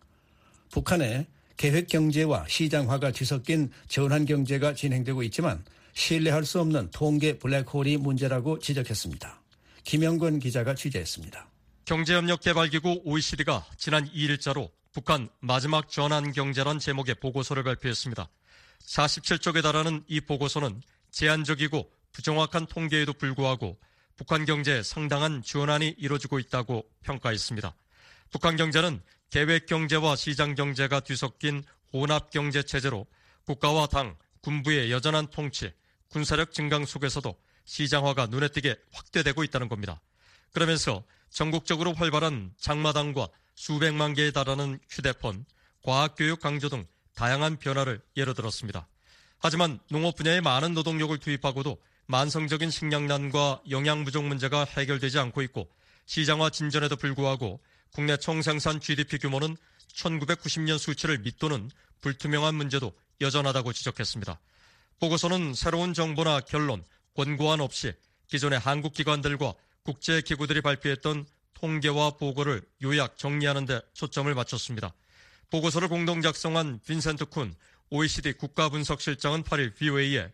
북한의 계획경제와 시장화가 뒤섞인 전환경제가 진행되고 있지만 신뢰할 수 없는 통계 블랙홀이 문제라고 지적했습니다. 김영권 기자가 취재했습니다. 경제협력개발기구 오이시디가 지난 이 일자로 북한 마지막 전환경제란 제목의 보고서를 발표했습니다. 사십칠 쪽에 달하는 이 보고서는 제한적이고 부정확한 통계에도 불구하고 북한 경제에 상당한 전환이 이루어지고 있다고 평가했습니다. 북한 경제는 계획경제와 시장경제가 뒤섞인 혼합경제체제로 국가와 당, 군부의 여전한 통치, 군사력 증강 속에서도 시장화가 눈에 띄게 확대되고 있다는 겁니다. 그러면서 전국적으로 활발한 장마당과 수백만 개에 달하는 휴대폰, 과학교육 강조 등 다양한 변화를 예로 들었습니다. 하지만 농업 분야에 많은 노동력을 투입하고도 만성적인 식량난과 영양 부족 문제가 해결되지 않고 있고 시장화 진전에도 불구하고 국내 총생산 지디피 규모는 천구백구십 년 수치를 밑도는 불투명한 문제도 여전하다고 지적했습니다. 보고서는 새로운 정보나 결론, 권고안 없이 기존의 한국 기관들과 국제기구들이 발표했던 통계와 보고를 요약 정리하는 데 초점을 맞췄습니다. 보고서를 공동 작성한 빈센트 쿤 오이시디 국가분석실장은 팔 일 브이오에이에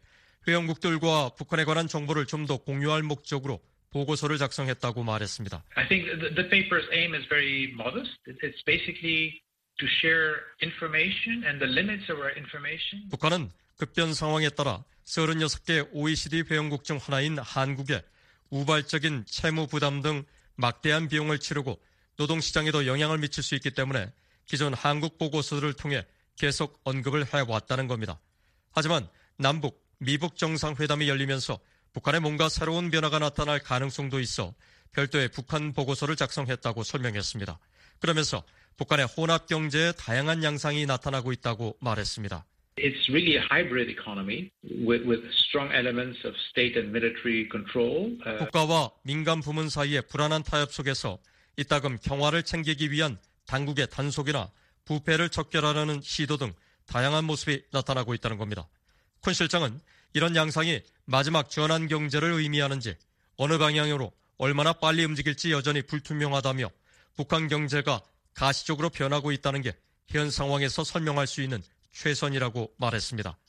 회원국들과 북한에 관한 정보를 좀 더 공유할 목적으로 보고서를 작성했다고 말했습니다. I think the, the paper's aim is very modest. It's basically to share information and the limits of our information. 북한은 급변 상황에 따라 서른여섯 개 오이시디 회원국 중 하나인 한국에 우발적인 채무 부담 등 막대한 비용을 치르고 노동시장에도 영향을 미칠 수 있기 때문에 기존 한국 보고서를 통해 계속 언급을 해왔다는 겁니다. 하지만 남북, 미북 정상회담이 열리면서 북한에 뭔가 새로운 변화가 나타날 가능성도 있어 별도의 북한 보고서를 작성했다고 설명했습니다. 그러면서 북한의 혼합경제에 다양한 양상이 나타나고 있다고 말했습니다. It's really a hybrid economy with, with strong elements of state and military control. Uh... 국가와 민간 부문 사이의 불안한 타협 속에서 이따금 경화를 챙기기 위한 당국의 단속이나 부패를 척결하려는 시도 등 다양한 모습이 나타나고 있다는 겁니다. 쿤 실장은 이런 양상이 마지막 전환 경제를 의미하는지 어느 방향으로 얼마나 빨리 움직일지 여전히 불투명하다며 북한 경제가 가시적으로 변하고 있다는 게 현 상황에서 설명할 수 있는 최선이라고 말했습니다.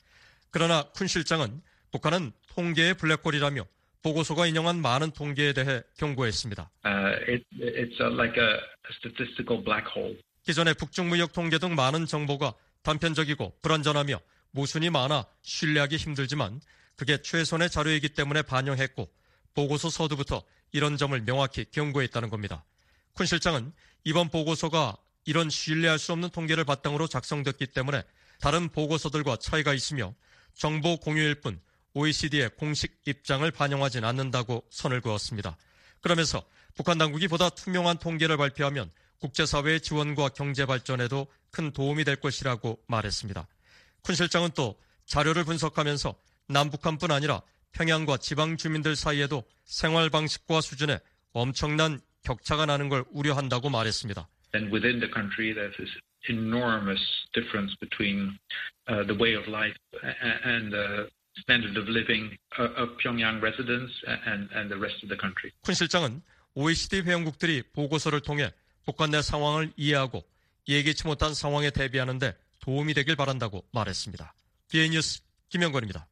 그러나 쿤 실장은 북한은 통계의 블랙홀이라며 보고서가 인용한 많은 통계에 대해 경고했습니다. Uh, it, it's a, like a statistical black hole. 기존의 북중무역 통계 등 많은 정보가 단편적이고 불완전하며 모순이 많아 신뢰하기 힘들지만 그게 최선의 자료이기 때문에 반영했고 보고서 서두부터 이런 점을 명확히 경고했다는 겁니다. 쿤 실장은 이번 보고서가 이런 신뢰할 수 없는 통계를 바탕으로 작성됐기 때문에 다른 보고서들과 차이가 있으며 정보 공유일 뿐 오이시디의 공식 입장을 반영하진 않는다고 선을 그었습니다. 그러면서 북한 당국이 보다 투명한 통계를 발표하면 국제사회의 지원과 경제 발전에도 큰 도움이 될 것이라고 말했습니다. 쿤 실장은 또 자료를 분석하면서 남북한뿐 아니라 평양과 지방 주민들 사이에도 생활 방식과 수준에 엄청난 격차가 나는 걸 우려한다고 말했습니다. And within the country, there's this enormous difference between uh, the way of life and the standard of living of Pyongyang residents and, and the rest of the country. 쿤 실장은 오이시디 회원국들이 보고서를 통해 북한 내 상황을 이해하고 예기치 못한 상황에 대비하는 데 도움이 되길 바란다고 말했습니다. 비에이 뉴스 김영건입니다.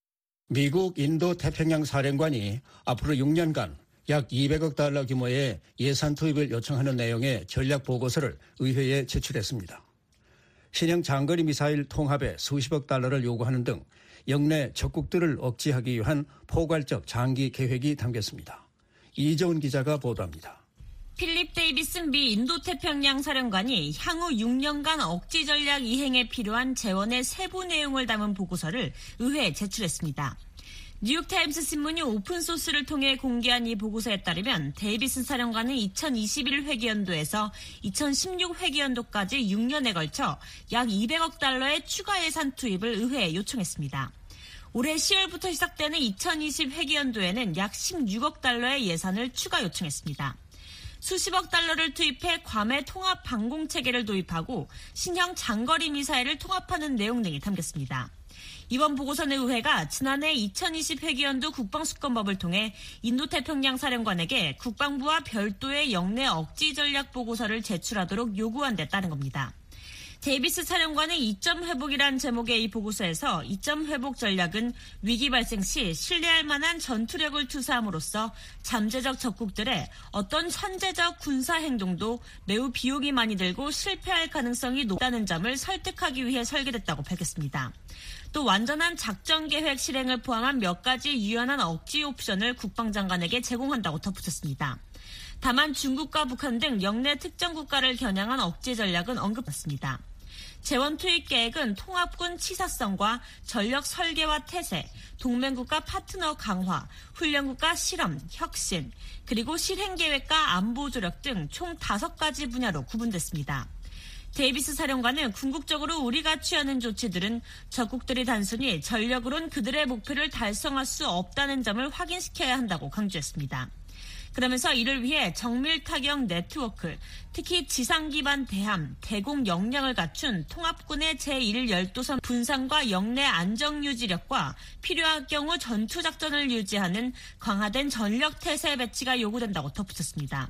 미국 인도 태평양 사령관이 앞으로 육 년간 약 이백억 달러 규모의 예산 투입을 요청하는 내용의 전략 보고서를 의회에 제출했습니다. 신형 장거리 미사일 통합에 수십억 달러를 요구하는 등 영내 적국들을 억제하기 위한 포괄적 장기 계획이 담겼습니다. 이재훈 기자가 보도합니다. 필립 데이비슨 미 인도태평양 사령관이 향후 육 년간 억지 전략 이행에 필요한 재원의 세부 내용을 담은 보고서를 의회에 제출했습니다. 뉴욕타임스 신문이 오픈소스를 통해 공개한 이 보고서에 따르면 데이비슨 사령관은 이천이십일 회기연도에서 이천십육 회기연도까지 육 년에 걸쳐 약 이백억 달러의 추가 예산 투입을 의회에 요청했습니다. 올해 시월부터 시작되는 이천이십 회기연도에는 약 십육억 달러의 예산을 추가 요청했습니다. 수십억 달러를 투입해 괌의 통합 방공체계를 도입하고 신형 장거리 미사일을 통합하는 내용 등이 담겼습니다. 이번 보고서는 의회가 지난해 이천이십 회기연도 국방수권법을 통해 인도태평양 사령관에게 국방부와 별도의 영내 억지 전략 보고서를 제출하도록 요구한 데 따른 겁니다. 데이비스 사령관의 이점 회복이란 제목의 이 보고서에서 이점 회복 전략은 위기 발생 시 신뢰할 만한 전투력을 투사함으로써 잠재적 적국들의 어떤 선제적 군사 행동도 매우 비용이 많이 들고 실패할 가능성이 높다는 점을 설득하기 위해 설계됐다고 밝혔습니다. 또 완전한 작전 계획 실행을 포함한 몇 가지 유연한 억지 옵션을 국방장관에게 제공한다고 덧붙였습니다. 다만 중국과 북한 등 영내 특정 국가를 겨냥한 억지 전략은 언급했습니다. 재원 투입 계획은 통합군 치사성과 전력 설계와 태세, 동맹국가 파트너 강화, 훈련국가 실험, 혁신, 그리고 실행 계획과 안보 조력 등 총 다섯 가지 분야로 구분됐습니다. 데이비스 사령관은 궁극적으로 우리가 취하는 조치들은 적국들이 단순히 전력으론 그들의 목표를 달성할 수 없다는 점을 확인시켜야 한다고 강조했습니다. 그러면서 이를 위해 정밀 타격 네트워크, 특히 지상 기반 대함, 대공 역량을 갖춘 통합군의 제일 열도선 분산과 영내 안정 유지력과 필요할 경우 전투작전을 유지하는 강화된 전력 태세 배치가 요구된다고 덧붙였습니다.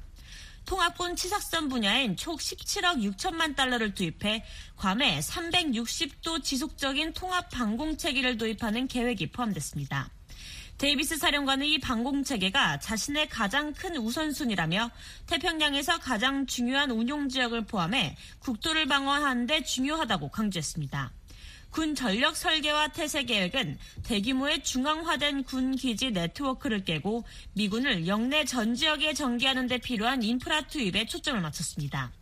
통합군 치사선 분야엔 총 십칠억 육천만 달러를 투입해 괌에 삼백육십 도 지속적인 통합 방공체계를 도입하는 계획이 포함됐습니다. 데이비스 사령관은 이 방공체계가 자신의 가장 큰 우선순위라며 태평양에서 가장 중요한 운용지역을 포함해 국토를 방어하는 데 중요하다고 강조했습니다. 군 전력 설계와 태세 계획은 대규모의 중앙화된 군 기지 네트워크를 깨고 미군을 영내 전 지역에 전개하는 데 필요한 인프라 투입에 초점을 맞췄습니다.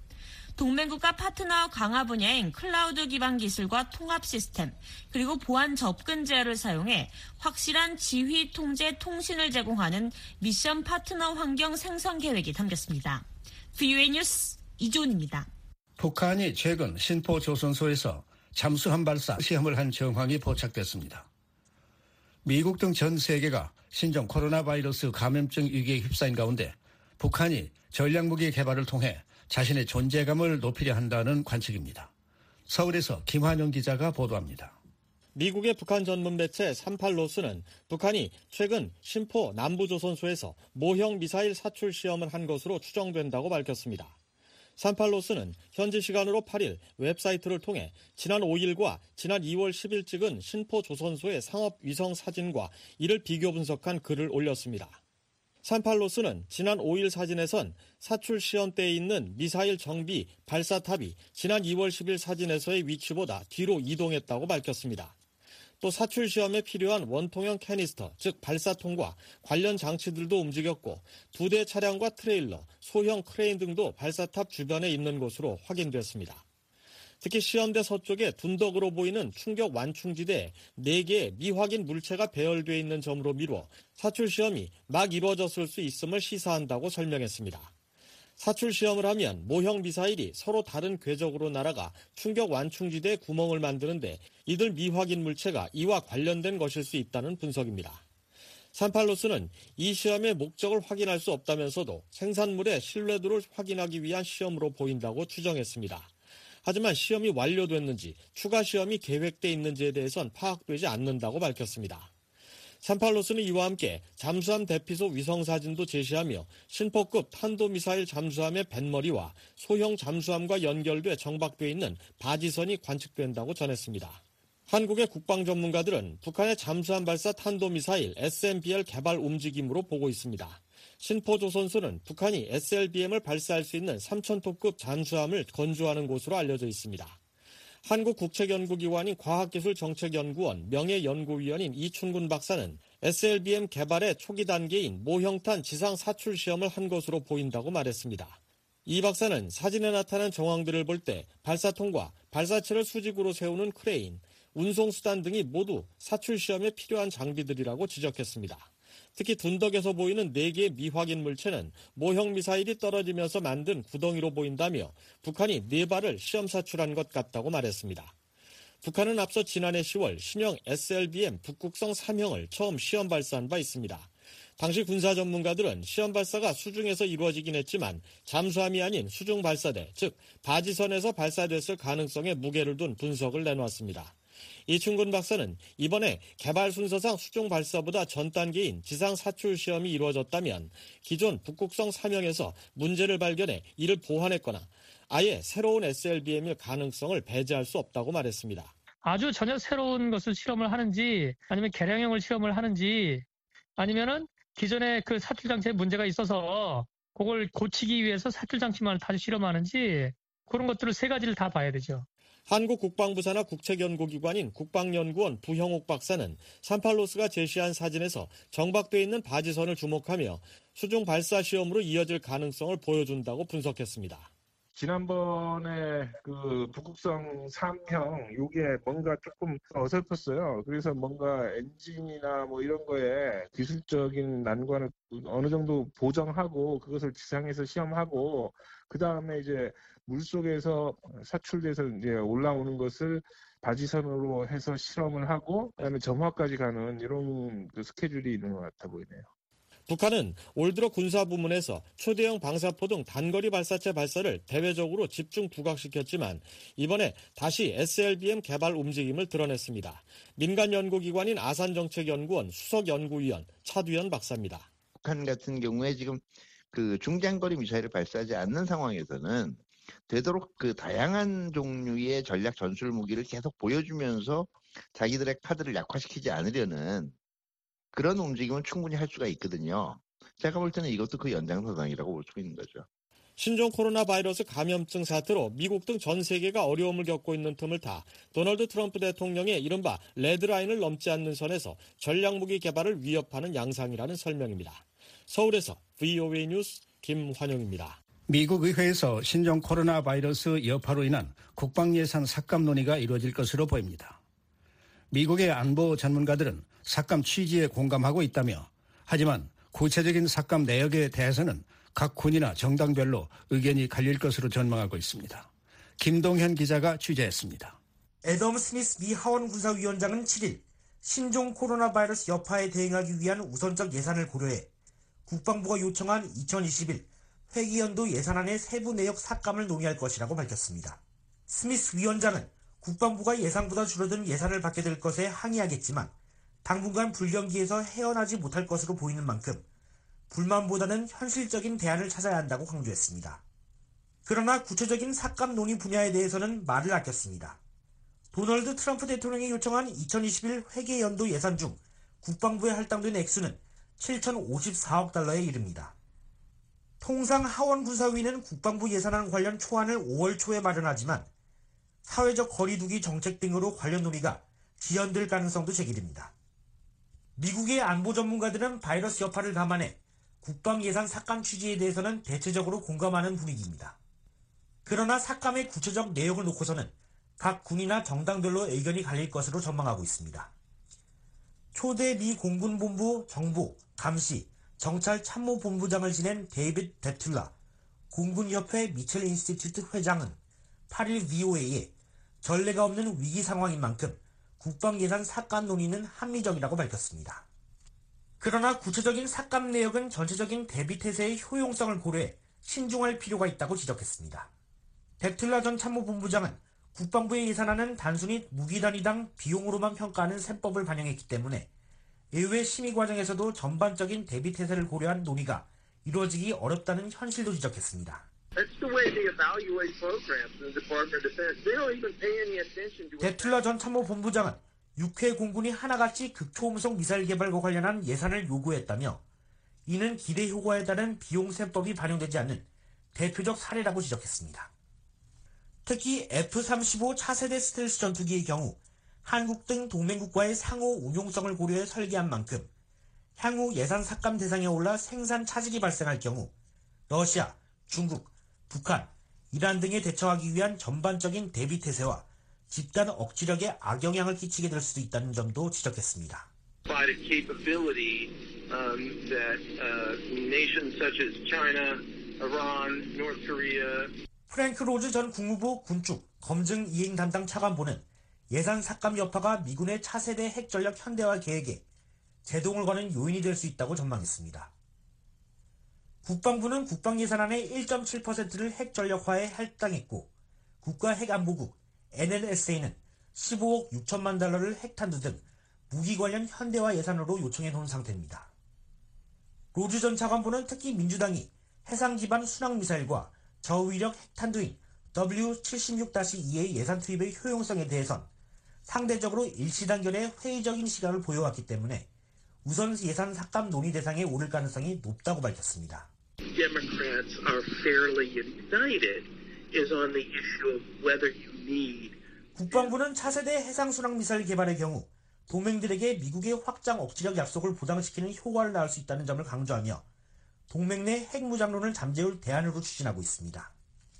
동맹국가 파트너 강화 분야인 클라우드 기반 기술과 통합 시스템, 그리고 보안 접근 제어를 사용해 확실한 지휘 통제 통신을 제공하는 미션 파트너 환경 생성 계획이 담겼습니다. 비오에이 뉴스 이존입니다. 북한이 최근 신포 조선소에서 잠수함 발사 시험을 한 정황이 포착됐습니다. 미국 등 전 세계가 신종 코로나 바이러스 감염증 위기에 휩싸인 가운데 북한이 전략무기 개발을 통해 자신의 존재감을 높이려 한다는 관측입니다. 서울에서 김환영 기자가 보도합니다. 미국의 북한 전문 매체 삼팔로스는 북한이 최근 신포 남부조선소에서 모형 미사일 사출 시험을 한 것으로 추정된다고 밝혔습니다. 산팔로스는 현지 시간으로 팔 일 웹사이트를 통해 지난 오 일과 지난 이월 십일 찍은 신포조선소의 상업 위성 사진과 이를 비교 분석한 글을 올렸습니다. 산팔로스는 지난 오 일 사진에선 사출 시험대에 있는 미사일 정비 발사탑이 지난 이월 십일 사진에서의 위치보다 뒤로 이동했다고 밝혔습니다. 또 사출 시험에 필요한 원통형 캐니스터, 즉 발사통과 관련 장치들도 움직였고 두 대 차량과 트레일러, 소형 크레인 등도 발사탑 주변에 있는 것으로 확인됐습니다. 특히 시험대 서쪽에 둔덕으로 보이는 충격 완충지대에 네 개의 미확인 물체가 배열되어 있는 점으로 미루어 사출 시험이 막 이루어졌을 수 있음을 시사한다고 설명했습니다. 사출 시험을 하면 모형 미사일이 서로 다른 궤적으로 날아가 충격 완충지대에 구멍을 만드는데 이들 미확인 물체가 이와 관련된 것일 수 있다는 분석입니다. 산팔로스는 이 시험의 목적을 확인할 수 없다면서도 생산물의 신뢰도를 확인하기 위한 시험으로 보인다고 추정했습니다. 하지만 시험이 완료됐는지 추가 시험이 계획돼 있는지에 대해선 파악되지 않는다고 밝혔습니다. 산팔로스는 이와 함께 잠수함 대피소 위성사진도 제시하며 신포급 탄도미사일 잠수함의 뱃머리와 소형 잠수함과 연결돼 정박돼 있는 바지선이 관측된다고 전했습니다. 한국의 국방 전문가들은 북한의 잠수함 발사 탄도미사일 에스엠비엘 개발 움직임으로 보고 있습니다. 신포조선소는 북한이 에스엘비엠을 발사할 수 있는 삼천 톤급 잠수함을 건조하는 곳으로 알려져 있습니다. 한국국책연구기관인 과학기술정책연구원 명예연구위원인 이춘근 박사는 에스엘비엠 개발의 초기 단계인 모형탄 지상 사출 시험을 한 것으로 보인다고 말했습니다. 이 박사는 사진에 나타난 정황들을 볼 때 발사통과 발사체를 수직으로 세우는 크레인, 운송수단 등이 모두 사출 시험에 필요한 장비들이라고 지적했습니다. 특히 둔덕에서 보이는 네 개의 미확인 물체는 모형 미사일이 떨어지면서 만든 구덩이로 보인다며 북한이 네 발을 시험 사출한 것 같다고 말했습니다. 북한은 앞서 지난해 시월 신형 에스엘비엠 북극성 삼 형을 처음 시험 발사한 바 있습니다. 당시 군사 전문가들은 시험 발사가 수중에서 이루어지긴 했지만 잠수함이 아닌 수중 발사대, 즉 바지선에서 발사됐을 가능성에 무게를 둔 분석을 내놓았습니다. 이춘근 박사는 이번에 개발 순서상 수중 발사보다 전 단계인 지상 사출 시험이 이루어졌다면 기존 북극성 삼 형에서 문제를 발견해 이를 보완했거나 아예 새로운 에스엘비엠일 가능성을 배제할 수 없다고 말했습니다. 아주 전혀 새로운 것을 실험을 하는지 아니면 개량형을 실험을 하는지 아니면은 기존의 그 사출 장치에 문제가 있어서 그걸 고치기 위해서 사출 장치만 다시 실험하는지 그런 것들을 세 가지를 다 봐야 되죠. 한국 국방부 산하 국책연구기관인 국방연구원 부형옥 박사는 산팔로스가 제시한 사진에서 정박돼 있는 바지선을 주목하며 수중 발사 시험으로 이어질 가능성을 보여준다고 분석했습니다. 지난번에 그 북극성 삼 형 요게 뭔가 조금 어설펐어요. 그래서 뭔가 엔진이나 뭐 이런 거에 기술적인 난관을 어느 정도 보정하고 그것을 지상에서 시험하고 그 다음에 이제 물속에서 사출돼서 이제 올라오는 것을 바지선으로 해서 실험을 하고 그다음에 점화까지 가는 이런 그 스케줄이 있는 것 같아 보이네요. 북한은 올 들어 군사부문에서 초대형 방사포 등 단거리 발사체 발사를 대외적으로 집중 부각시켰지만 이번에 다시 에스엘비엠 개발 움직임을 드러냈습니다. 민간 연구기관인 아산정책연구원 수석연구위원 차두현 박사입니다. 북한 같은 경우에 지금 그 중장거리 미사일을 발사하지 않는 상황에서는 되도록 그 다양한 종류의 전략 전술 무기를 계속 보여주면서 자기들의 카드를 약화시키지 않으려는 그런 움직임은 충분히 할 수가 있거든요. 제가 볼 때는 이것도 그 연장선상이라고 볼 수 있는 거죠. 신종 코로나 바이러스 감염증 사태로 미국 등 전 세계가 어려움을 겪고 있는 틈을 타 도널드 트럼프 대통령의 이른바 레드라인을 넘지 않는 선에서 전략무기 개발을 위협하는 양상이라는 설명입니다. 서울에서 브이오에이 뉴스 김환영입니다. 미국 의회에서 신종 코로나 바이러스 여파로 인한 국방예산 삭감 논의가 이루어질 것으로 보입니다. 미국의 안보 전문가들은 삭감 취지에 공감하고 있다며 하지만 구체적인 삭감 내역에 대해서는 각 군이나 정당별로 의견이 갈릴 것으로 전망하고 있습니다. 김동현 기자가 취재했습니다. 애덤 스미스 미 하원 군사위원장은 칠 일 신종 코로나 바이러스 여파에 대응하기 위한 우선적 예산을 고려해 국방부가 요청한 이천이십일 회기연도 예산안의 세부 내역 삭감을 논의할 것이라고 밝혔습니다. 스미스 위원장은 국방부가 예상보다 줄어든 예산을 받게 될 것에 항의하겠지만 당분간 불경기에서 헤어나지 못할 것으로 보이는 만큼 불만보다는 현실적인 대안을 찾아야 한다고 강조했습니다. 그러나 구체적인 삭감 논의 분야에 대해서는 말을 아꼈습니다. 도널드 트럼프 대통령이 요청한 이천이십일 회계연도 예산 중 국방부에 할당된 액수는 칠천오십사억 달러에 이릅니다. 통상 하원 군사위는 국방부 예산안 관련 초안을 오월 초에 마련하지만 사회적 거리두기 정책 등으로 관련 논의가 지연될 가능성도 제기됩니다. 미국의 안보 전문가들은 바이러스 여파를 감안해 국방 예산 삭감 취지에 대해서는 대체적으로 공감하는 분위기입니다. 그러나 삭감의 구체적 내용을 놓고서는 각 군이나 정당별로 의견이 갈릴 것으로 전망하고 있습니다. 초대 미 공군본부 정보, 감시, 정찰 참모본부장을 지낸 데이빗 데툴라 공군협회 미첼 인스티튜트 회장은 팔일 브이오에이에 전례가 없는 위기 상황인 만큼 국방 예산 삭감 논의는 합리적이라고 밝혔습니다. 그러나 구체적인 삭감 내역은 전체적인 대비 태세의 효용성을 고려해 신중할 필요가 있다고 지적했습니다. 데툴라 전 참모본부장은 국방부의 예산안은 단순히 무기 단위당 비용으로만 평가하는 셈법을 반영했기 때문에 의회 심의 과정에서도 전반적인 대비 태세를 고려한 논의가 이루어지기 어렵다는 현실도 지적했습니다. 데툴라 전 참모본부장은 육 회 공군이 하나같이 극초음속 미사일 개발과 관련한 예산을 요구했다며 이는 기대 효과에 따른 비용 셈법이 반영되지 않는 대표적 사례라고 지적했습니다. 특히 에프 삼십오 차세대 스텔스 전투기의 경우 한국 등 동맹국과의 상호 운용성을 고려해 설계한 만큼 향후 예산 삭감 대상에 올라 생산 차질이 발생할 경우 러시아, 중국, 북한, 이란 등에 대처하기 위한 전반적인 대비 태세와 집단 억지력에 악영향을 끼치게 될 수도 있다는 점도 지적했습니다. 프랭크 로즈 전 국무부 군축 검증 이행 담당 차관보는 예산 삭감 여파가 미군의 차세대 핵전력 현대화 계획에 제동을 거는 요인이 될 수 있다고 전망했습니다. 국방부는 국방 예산안의 일 점 칠 퍼센트를 핵전력화에 할당했고 국가핵안보국 엔엔에스에이는 십오억 육천만 달러를 핵탄두 등 무기 관련 현대화 예산으로 요청해 놓은 상태입니다. 로즈 전 차관보는 특히 민주당이 해상 기반 순항미사일과 저위력 핵탄두인 더블유 칠십육 이의 예산 투입의 효용성에 대해선 상대적으로 일시단결의 회의적인 시각을 보여왔기 때문에 우선 예산 삭감 논의 대상에 오를 가능성이 높다고 밝혔습니다. Democrats are fairly united is on the issue of whether you need. 국방부는 차세대 해상순항미사일 개발의 경우 동맹들에게 미국의 확장 억지력 약속을 보장시키는 효과를 낳을 수 있다는 점을 강조하며 동맹 내 핵무장론을 잠재울 대안으로 추진하고 있습니다.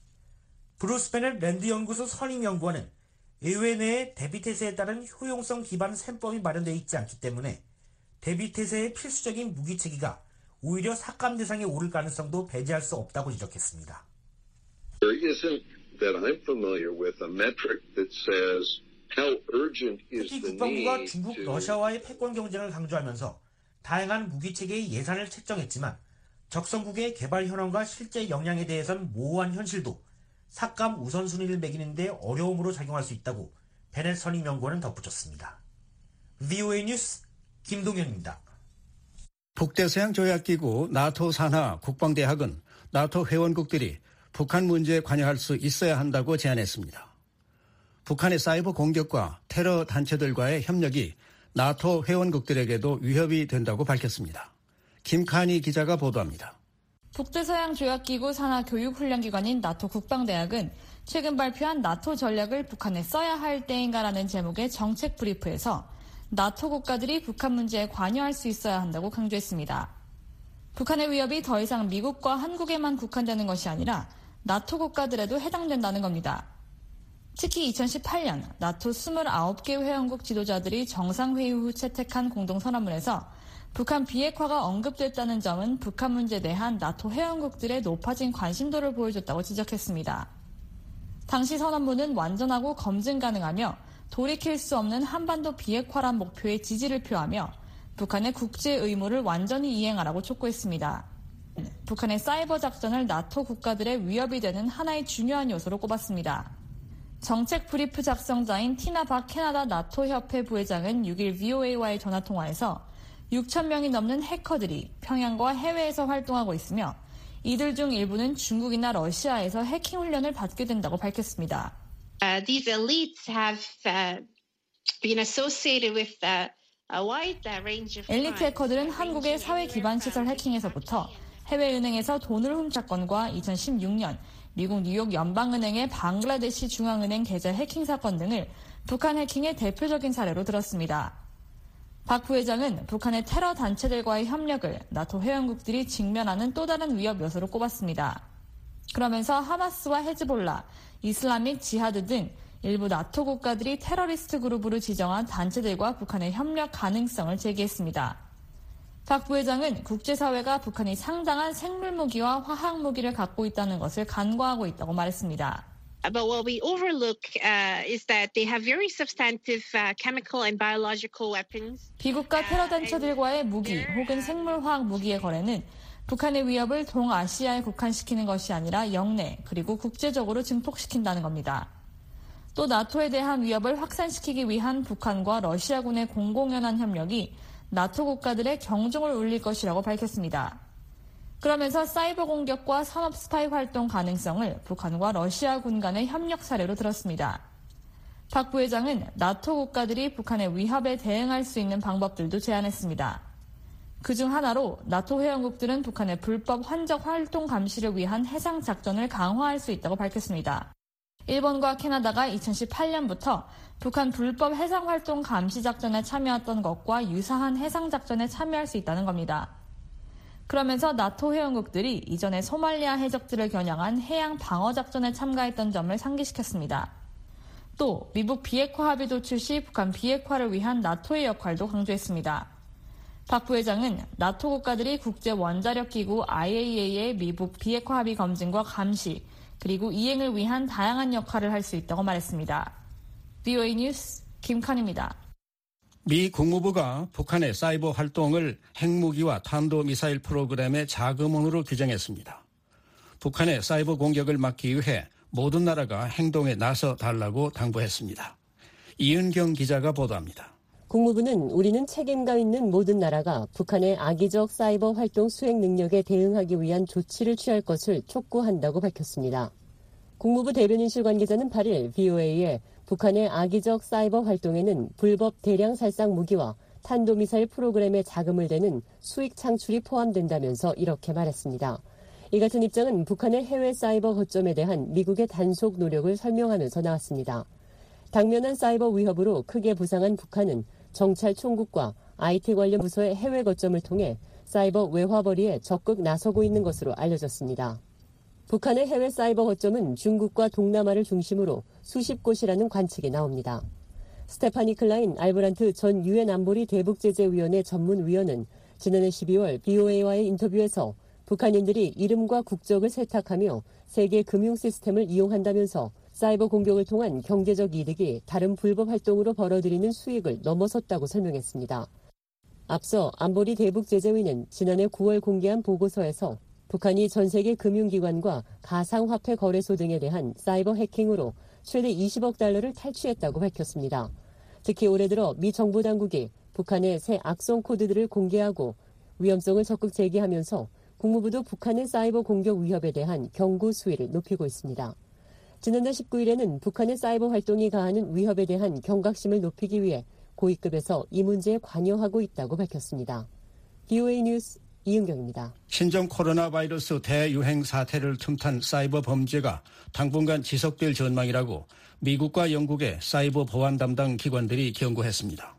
브루스 베넷 랜드 연구소 선임연구원은 의회 내에 대비태세에 따른 효용성 기반 셈법이 마련되어 있지 않기 때문에 대비태세의 필수적인 무기체계가 오히려 삭감 대상에 오를 가능성도 배제할 수 없다고 지적했습니다. There isn't that I'm familiar with a metric that says how urgent is 특히 the 국방부가 need 중국, to... 러시아와의 패권 경쟁을 강조하면서 다양한 무기체계의 예산을 책정했지만 적성국의 개발 현황과 실제 역량에 대해선 모호한 현실도 삭감 우선순위를 매기는 데 어려움으로 작용할 수 있다고 베넷 선임연구원은 덧붙였습니다. 브이오에이 뉴스 김동현입니다. 북대서양 조약기구 나토 산하 국방대학은 나토 회원국들이 북한 문제에 관여할 수 있어야 한다고 제안했습니다. 북한의 사이버 공격과 테러 단체들과의 협력이 나토 회원국들에게도 위협이 된다고 밝혔습니다. 김칸희 기자가 보도합니다. 북대서양 조약기구 산하 교육훈련기관인 나토 국방대학은 최근 발표한 나토 전략을 북한에 써야 할 때인가라는 제목의 정책 브리프에서 나토 국가들이 북한 문제에 관여할 수 있어야 한다고 강조했습니다. 북한의 위협이 더 이상 미국과 한국에만 국한되는 것이 아니라 나토 국가들에도 해당된다는 겁니다. 특히 이천십팔 년 나토 이십구 개 회원국 지도자들이 정상회의 후 채택한 공동선언문에서 북한 비핵화가 언급됐다는 점은 북한 문제에 대한 나토 회원국들의 높아진 관심도를 보여줬다고 지적했습니다. 당시 선언문은 완전하고 검증 가능하며 돌이킬 수 없는 한반도 비핵화란 목표에 지지를 표하며 북한의 국제 의무를 완전히 이행하라고 촉구했습니다. 북한의 사이버 작전을 나토 국가들의 위협이 되는 하나의 중요한 요소로 꼽았습니다. 정책 브리프 작성자인 티나 박 캐나다 나토 협회 부회장은 육 일 브이오에이와의 전화통화에서 육천 명이 넘는 해커들이 평양과 해외에서 활동하고 있으며 이들 중 일부는 중국이나 러시아에서 해킹 훈련을 받게 된다고 밝혔습니다. Uh, these elites have uh, been associated with uh, a wide range of 엘리트 해커들은 한국의 사회 기반 시설 해킹에서부터 해외 은행에서 돈을 훔쳤 건과 이천십육 년 미국 뉴욕 연방은행의 방글라데시 중앙은행 계좌 해킹 사건 등을 북한 해킹의 대표적인 사례로 들었습니다. 박 부회장은 북한의 테러 단체들과의 협력을 나토 회원국들이 직면하는 또 다른 위협 요소로 꼽았습니다. 그러면서 하마스와 헤즈볼라, 이슬라믹 지하드 등 일부 나토 국가들이 테러리스트 그룹으로 지정한 단체들과 북한의 협력 가능성을 제기했습니다. 박 부회장은 국제사회가 북한이 상당한 생물무기와 화학무기를 갖고 있다는 것을 간과하고 있다고 말했습니다. But what we overlook uh, is that they have very substantive uh, chemical and biological weapons. 비국가 테러 단체들과의 무기 혹은 생물화학 무기의 거래는 북한의 위협을 동아시아에 국한시키는 것이 아니라 영내 그리고 국제적으로 증폭시킨다는 겁니다. 또 나토에 대한 위협을 확산시키기 위한 북한과 러시아군의 공공연한 협력이 나토 국가들의 경종을 울릴 것이라고 밝혔습니다. 그러면서 사이버 공격과 산업 스파이 활동 가능성을 북한과 러시아군 간의 협력 사례로 들었습니다. 박 부회장은 나토 국가들이 북한의 위협에 대응할 수 있는 방법들도 제안했습니다. 그중 하나로 나토 회원국들은 북한의 불법 환적 활동 감시를 위한 해상 작전을 강화할 수 있다고 밝혔습니다. 일본과 캐나다가 이천십팔 년부터 북한 불법 해상 활동 감시 작전에 참여했던 것과 유사한 해상 작전에 참여할 수 있다는 겁니다. 그러면서 나토 회원국들이 이전에 소말리아 해적들을 겨냥한 해양 방어 작전에 참가했던 점을 상기시켰습니다. 또 미국 비핵화 합의 도출 시 북한 비핵화를 위한 나토의 역할도 강조했습니다. 박 부회장은 나토 국가들이 국제 원자력 기구 아이에이이에이의 미국 비핵화 합의 검증과 감시 그리고 이행을 위한 다양한 역할을 할 수 있다고 말했습니다. 브이오에이 뉴스 김칸입니다. 미 국무부가 북한의 사이버 활동을 핵무기와 탄도미사일 프로그램의 자금원으로 규정했습니다. 북한의 사이버 공격을 막기 위해 모든 나라가 행동에 나서 달라고 당부했습니다. 이은경 기자가 보도합니다. 국무부는 우리는 책임감 있는 모든 나라가 북한의 악의적 사이버 활동 수행 능력에 대응하기 위한 조치를 취할 것을 촉구한다고 밝혔습니다. 국무부 대변인실 관계자는 팔 일 브이오에이에 북한의 악의적 사이버 활동에는 불법 대량 살상 무기와 탄도미사일 프로그램에 자금을 대는 수익 창출이 포함된다면서 이렇게 말했습니다. 이 같은 입장은 북한의 해외 사이버 거점에 대한 미국의 단속 노력을 설명하면서 나왔습니다. 당면한 사이버 위협으로 크게 부상한 북한은 정찰 총국과 아이티 관련 부서의 해외 거점을 통해 사이버 외화벌이에 적극 나서고 있는 것으로 알려졌습니다. 북한의 해외 사이버 거점은 중국과 동남아를 중심으로 수십 곳이라는 관측이 나옵니다. 스테파니 클라인 알브란트 전 유엔 안보리 대북제재위원회 전문위원은 지난해 십이월 브이오에이와의 인터뷰에서 북한인들이 이름과 국적을 세탁하며 세계 금융 시스템을 이용한다면서 사이버 공격을 통한 경제적 이득이 다른 불법 활동으로 벌어들이는 수익을 넘어섰다고 설명했습니다. 앞서 안보리 대북제재위는 지난해 구월 공개한 보고서에서 북한이 전 세계 금융기관과 가상화폐 거래소 등에 대한 사이버 해킹으로 최대 이십억 달러를 탈취했다고 밝혔습니다. 특히 올해 들어 미 정부 당국이 북한의 새 악성 코드들을 공개하고 위험성을 적극 제기하면서 국무부도 북한의 사이버 공격 위협에 대한 경고 수위를 높이고 있습니다. 지난달 십구 일에는 북한의 사이버 활동이 가하는 위협에 대한 경각심을 높이기 위해 고위급에서 이 문제에 관여하고 있다고 밝혔습니다. 브이오에이 뉴스 이은경입니다. 신종 코로나 바이러스 대유행 사태를 틈탄 사이버 범죄가 당분간 지속될 전망이라고 미국과 영국의 사이버 보안 담당 기관들이 경고했습니다.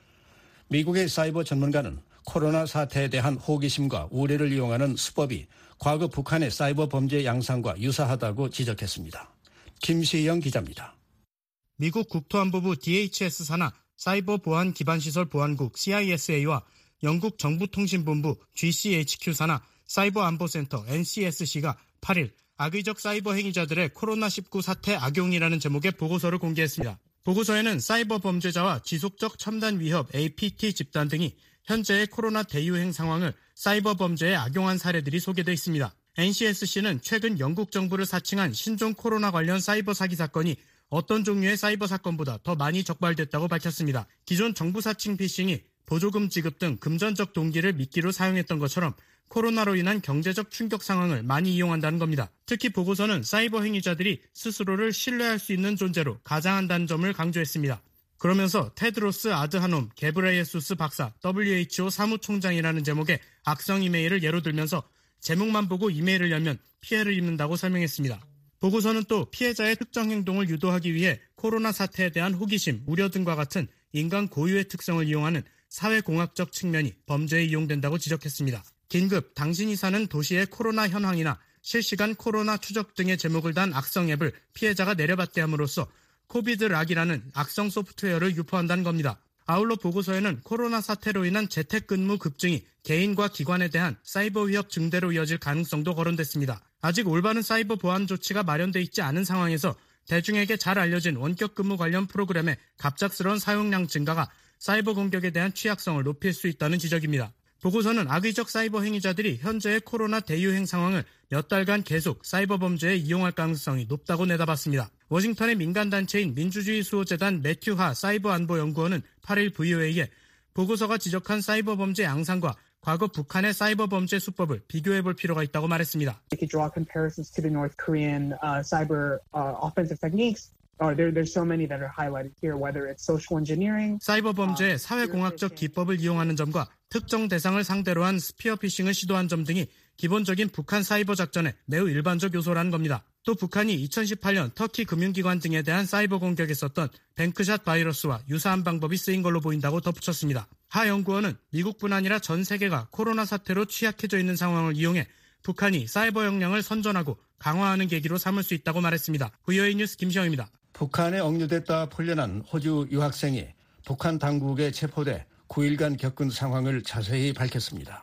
미국의 사이버 전문가는 코로나 사태에 대한 호기심과 우려를 이용하는 수법이 과거 북한의 사이버 범죄 양상과 유사하다고 지적했습니다. 김시영 기자입니다. 미국 국토안보부 디에이치에스 산하 사이버 보안 기반시설 보안국 씨아이에스에이와 영국 정부통신본부 지씨에이치큐 산하 사이버 안보센터 엔씨에스씨가 팔 일 악의적 사이버 행위자들의 코로나 십구 사태 악용이라는 제목의 보고서를 공개했습니다. 보고서에는 사이버 범죄자와 지속적 첨단 위협 에이피티 집단 등이 현재의 코로나 대유행 상황을 사이버 범죄에 악용한 사례들이 소개되어 있습니다. 엔씨에스씨는 최근 영국 정부를 사칭한 신종 코로나 관련 사이버 사기 사건이 어떤 종류의 사이버 사건보다 더 많이 적발됐다고 밝혔습니다. 기존 정부 사칭 피싱이 보조금 지급 등 금전적 동기를 미끼로 사용했던 것처럼 코로나로 인한 경제적 충격 상황을 많이 이용한다는 겁니다. 특히 보고서는 사이버 행위자들이 스스로를 신뢰할 수 있는 존재로 가장한다는 점을 강조했습니다. 그러면서 테드로스 아드하놈 게브레예수스 박사 더블유에이치오 사무총장이라는 제목의 악성 이메일을 예로 들면서 제목만 보고 이메일을 열면 피해를 입는다고 설명했습니다. 보고서는 또 피해자의 특정 행동을 유도하기 위해 코로나 사태에 대한 호기심, 우려 등과 같은 인간 고유의 특성을 이용하는 사회공학적 측면이 범죄에 이용된다고 지적했습니다. 긴급 당신이 사는 도시의 코로나 현황이나 실시간 코로나 추적 등의 제목을 단 악성 앱을 피해자가 내려받게 함으로써 코비드락이라는 악성 소프트웨어를 유포한다는 겁니다. 아울러 보고서에는 코로나 사태로 인한 재택근무 급증이 개인과 기관에 대한 사이버 위협 증대로 이어질 가능성도 거론됐습니다. 아직 올바른 사이버 보안 조치가 마련돼 있지 않은 상황에서 대중에게 잘 알려진 원격 근무 관련 프로그램의 갑작스러운 사용량 증가가 사이버 공격에 대한 취약성을 높일 수 있다는 지적입니다. 보고서는 악의적 사이버 행위자들이 현재의 코로나 대유행 상황을 몇 달간 계속 사이버 범죄에 이용할 가능성이 높다고 내다봤습니다. 워싱턴의 민간단체인 민주주의 수호재단 매튜 하 사이버 안보 연구원은 팔 일 브이오에이에 보고서가 지적한 사이버 범죄 양상과 과거 북한의 사이버 범죄 수법을 비교해볼 필요가 있다고 말했습니다. We could draw comparisons to the North Korean uh, cyber uh, offensive techniques. Oh, there, there's so many that are highlighted here, whether it's social engineering. 사이버 범죄의 사회공학적 기법을 이용하는 점과 특정 대상을 상대로 한 스피어피싱을 시도한 점 등이 기본적인 북한 사이버 작전의 매우 일반적 요소라는 겁니다. 또 북한이 이천십팔 년 터키 금융기관 등에 대한 사이버 공격에 썼던 뱅크샷 바이러스와 유사한 방법이 쓰인 걸로 보인다고 덧붙였습니다. 하 연구원은 미국뿐 아니라 전 세계가 코로나 사태로 취약해져 있는 상황을 이용해 북한이 사이버 역량을 선전하고 강화하는 계기로 삼을 수 있다고 말했습니다. 브이오에이 뉴스 김시영입니다. 북한에 억류됐다 풀려난 호주 유학생이 북한 당국에 체포돼 구 일간 겪은 상황을 자세히 밝혔습니다.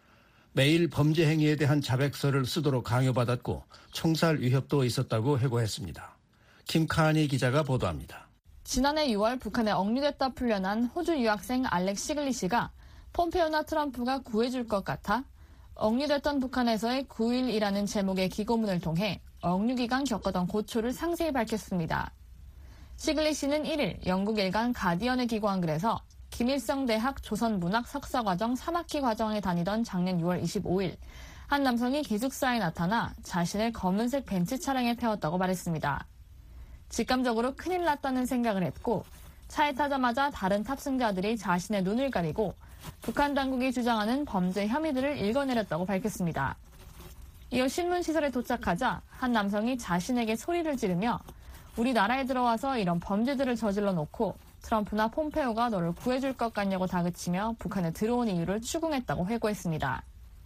매일 범죄 행위에 대한 자백서를 쓰도록 강요받았고 총살 위협도 있었다고 해고했습니다. 김카니 기자가 보도합니다. 지난해 유월 북한에 억류됐다 풀려난 호주 유학생 알렉 시글리 씨가 폼페오나 트럼프가 구해줄 것 같아 억류됐던 북한에서의 구 일이라는 제목의 기고문을 통해 억류 기간 겪었던 고초를 상세히 밝혔습니다. 시글리 씨는 일 일 영국 일간 가디언에 기고한 글에서 김일성 대학 조선문학 석사과정 삼 학기 과정에 다니던 작년 유월 이십오일 한 남성이 기숙사에 나타나 자신을 검은색 벤츠 차량에 태웠다고 말했습니다. 직감적으로 큰일 났다는 생각을 했고 차에 타자마자 다른 탑승자들이 자신의 눈을 가리고 북한 당국이 주장하는 범죄 혐의들을 읽어내렸다고 밝혔습니다. 이어 신문시설에 도착하자 한 남성이 자신에게 소리를 지르며 우리나라에 들어와서 이런 범죄들을 저질러 놓고 트럼프나 폼페오가 너를 구해줄 것 같냐고 다그치며 북한에 들어온 이유를 추궁했다고 회고했습니다.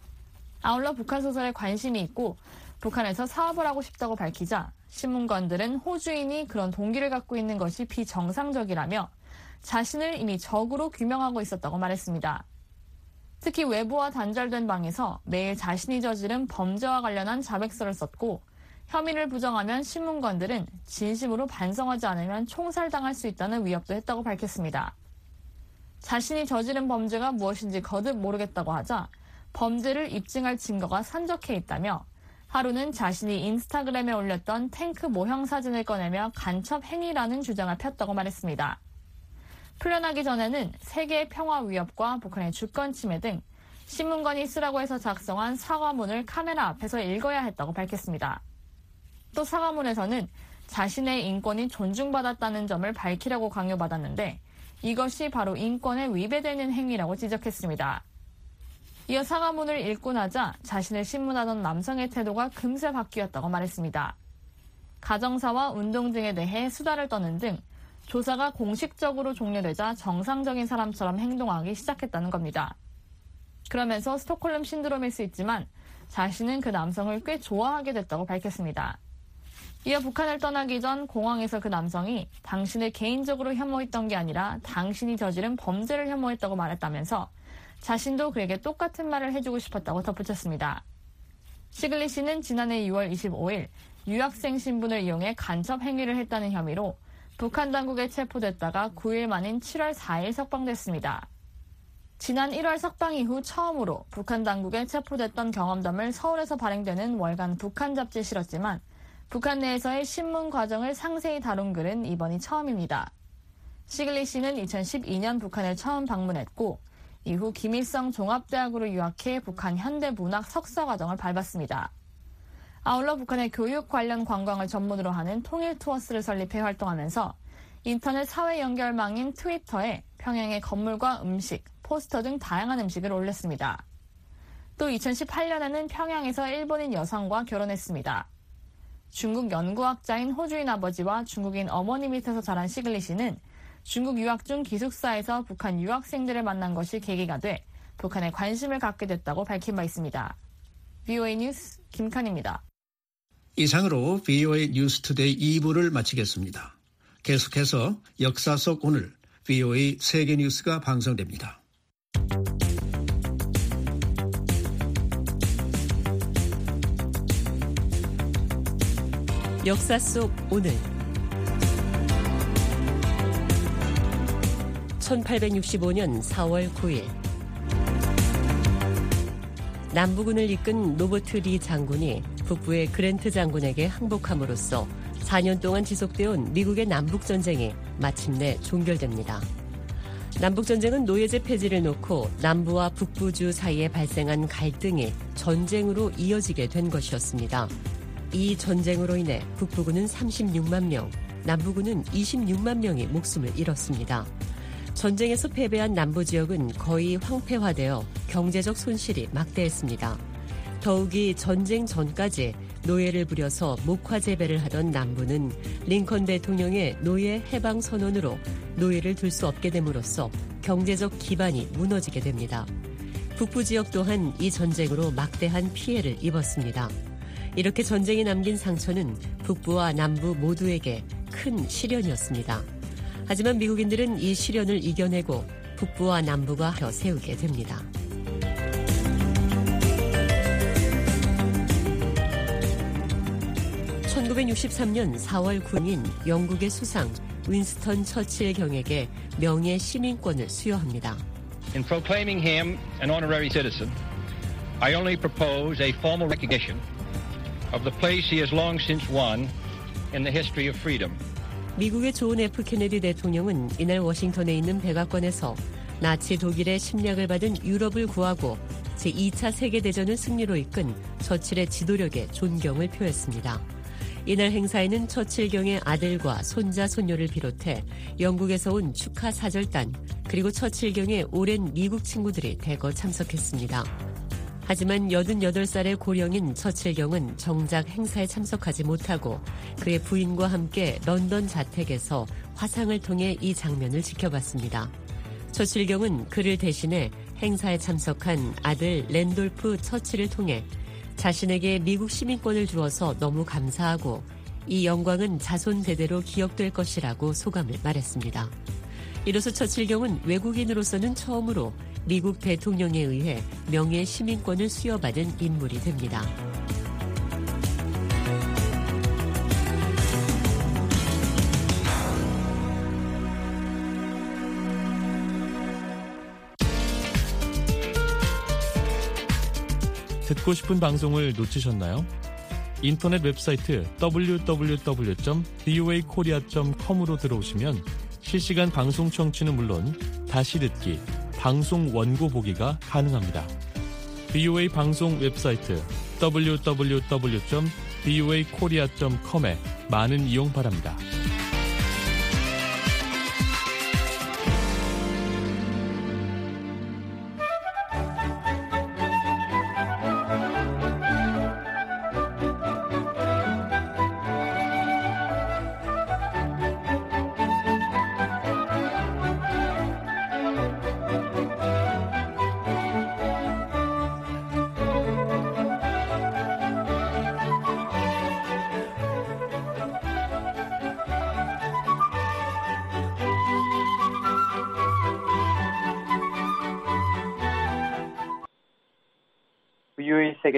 아울러 북한 소설에 관심이 있고 북한에서 사업을 하고 싶다고 밝히자 신문관들은 호주인이 그런 동기를 갖고 있는 것이 비정상적이라며 자신을 이미 적으로 규명하고 있었다고 말했습니다. 특히 외부와 단절된 방에서 매일 자신이 저지른 범죄와 관련한 자백서를 썼고 혐의를 부정하면 신문관들은 진심으로 반성하지 않으면 총살당할 수 있다는 위협도 했다고 밝혔습니다. 자신이 저지른 범죄가 무엇인지 거듭 모르겠다고 하자 범죄를 입증할 증거가 산적해 있다며 하루는 자신이 인스타그램에 올렸던 탱크 모형 사진을 꺼내며 간첩 행위라는 주장을 폈다고 말했습니다. 풀려나기 전에는 세계의 평화 위협과 북한의 주권 침해 등 신문관이 쓰라고 해서 작성한 사과문을 카메라 앞에서 읽어야 했다고 밝혔습니다. 또 사과문에서는 자신의 인권이 존중받았다는 점을 밝히라고 강요받았는데 이것이 바로 인권에 위배되는 행위라고 지적했습니다. 이어 사과문을 읽고 나자 자신을 신문하던 남성의 태도가 금세 바뀌었다고 말했습니다. 가정사와 운동 등에 대해 수다를 떠는 등 조사가 공식적으로 종료되자 정상적인 사람처럼 행동하기 시작했다는 겁니다. 그러면서 스톡홀름 신드롬일 수 있지만 자신은 그 남성을 꽤 좋아하게 됐다고 밝혔습니다. 이어 북한을 떠나기 전 공항에서 그 남성이 당신을 개인적으로 혐오했던 게 아니라 당신이 저지른 범죄를 혐오했다고 말했다면서 자신도 그에게 똑같은 말을 해주고 싶었다고 덧붙였습니다. 시글리 씨는 지난해 유월 이십오일 유학생 신분을 이용해 간첩 행위를 했다는 혐의로 북한 당국에 체포됐다가 구 일 만인 칠월 사일 석방됐습니다. 지난 일월 석방 이후 처음으로 북한 당국에 체포됐던 경험담을 서울에서 발행되는 월간 북한 잡지에 실었지만 북한 내에서의 신문 과정을 상세히 다룬 글은 이번이 처음입니다. 시글리 씨는 이천십이 년 북한을 처음 방문했고 이후 김일성 종합대학으로 유학해 북한 현대문학 석사과정을 밟았습니다. 아울러 북한의 교육 관련 관광을 전문으로 하는 통일투어스를 설립해 활동하면서 인터넷 사회 연결망인 트위터에 평양의 건물과 음식, 포스터 등 다양한 음식을 올렸습니다. 또 이천십팔 년에는 평양에서 일본인 여성과 결혼했습니다. 중국 연구학자인 호주인 아버지와 중국인 어머니 밑에서 자란 시글리 씨는 중국 유학 중 기숙사에서 북한 유학생들을 만난 것이 계기가 돼 북한에 관심을 갖게 됐다고 밝힌 바 있습니다. 브이오에이 뉴스 김칸입니다. 이상으로 브이오에이 뉴스투데이 이 부를 마치겠습니다. 계속해서 역사 속 오늘 브이오에이 세계뉴스가 방송됩니다. 역사 속 오늘 천팔백육십오 년 사월 구일 남부군을 이끈 로버트 리 장군이 북부의 그랜트 장군에게 항복함으로써 사 년 동안 지속되어온 미국의 남북전쟁이 마침내 종결됩니다. 남북전쟁은 노예제 폐지를 놓고 남부와 북부주 사이에 발생한 갈등이 전쟁으로 이어지게 된 것이었습니다. 이 전쟁으로 인해 북부군은 삼십육만 명, 남부군은 이십육만 명이 목숨을 잃었습니다. 전쟁에서 패배한 남부 지역은 거의 황폐화되어 경제적 손실이 막대했습니다. 더욱이 전쟁 전까지 노예를 부려서 목화 재배를 하던 남부는 링컨 대통령의 노예 해방 선언으로 노예를 둘 수 없게 됨으로써 경제적 기반이 무너지게 됩니다. 북부 지역 또한 이 전쟁으로 막대한 피해를 입었습니다. 이렇게 전쟁이 남긴 상처는 북부와 남부 모두에게 큰 시련이었습니다. 하지만 미국인들은 이 시련을 이겨내고 북부와 남부가 세우게 됩니다. 천구백육십삼 년 사월 구일인 영국의 수상 윈스턴 처칠 경에게 명예 시민권을 수여합니다. In proclaiming him an honorary citizen, I only propose a formal recognition of the place he has long since won in the history of freedom. 미국의 존 F 케네디 대통령은 이날 워싱턴에 있는 백악관에서 나치 독일의 침략을 받은 유럽을 구하고 제이 차 세계대전을 승리로 이끈 처칠의 지도력에 존경을 표했습니다. 이날 행사에는 처칠 경의 아들과 손자, 손녀를 비롯해 영국에서 온 축하 사절단 그리고 처칠 경의 오랜 미국 친구들이 대거 참석했습니다. 하지만 여든여덟 살의 고령인 처칠 경은 정작 행사에 참석하지 못하고 그의 부인과 함께 런던 자택에서 화상을 통해 이 장면을 지켜봤습니다. 처칠 경은 그를 대신해 행사에 참석한 아들 랜돌프 처칠을 통해 자신에게 미국 시민권을 주어서 너무 감사하고 이 영광은 자손 대대로 기억될 것이라고 소감을 말했습니다. 이로써 처칠 경은 외국인으로서는 처음으로 미국 대통령에 의해 명예 시민권을 수여받은 인물이 됩니다. 듣고 싶은 방송을 놓치셨나요? 인터넷 웹사이트 더블유 더블유 더블유 점 브이오에이 코리아 점 컴으로 들어오시면 실시간 방송 청취는 물론 다시 듣기, 방송 원고 보기가 가능합니다. 브이오에이 방송 웹사이트 더블유 더블유 더블유 점 브이오에이 코리아 점 컴에 많은 이용 바랍니다. 브이오에이 세계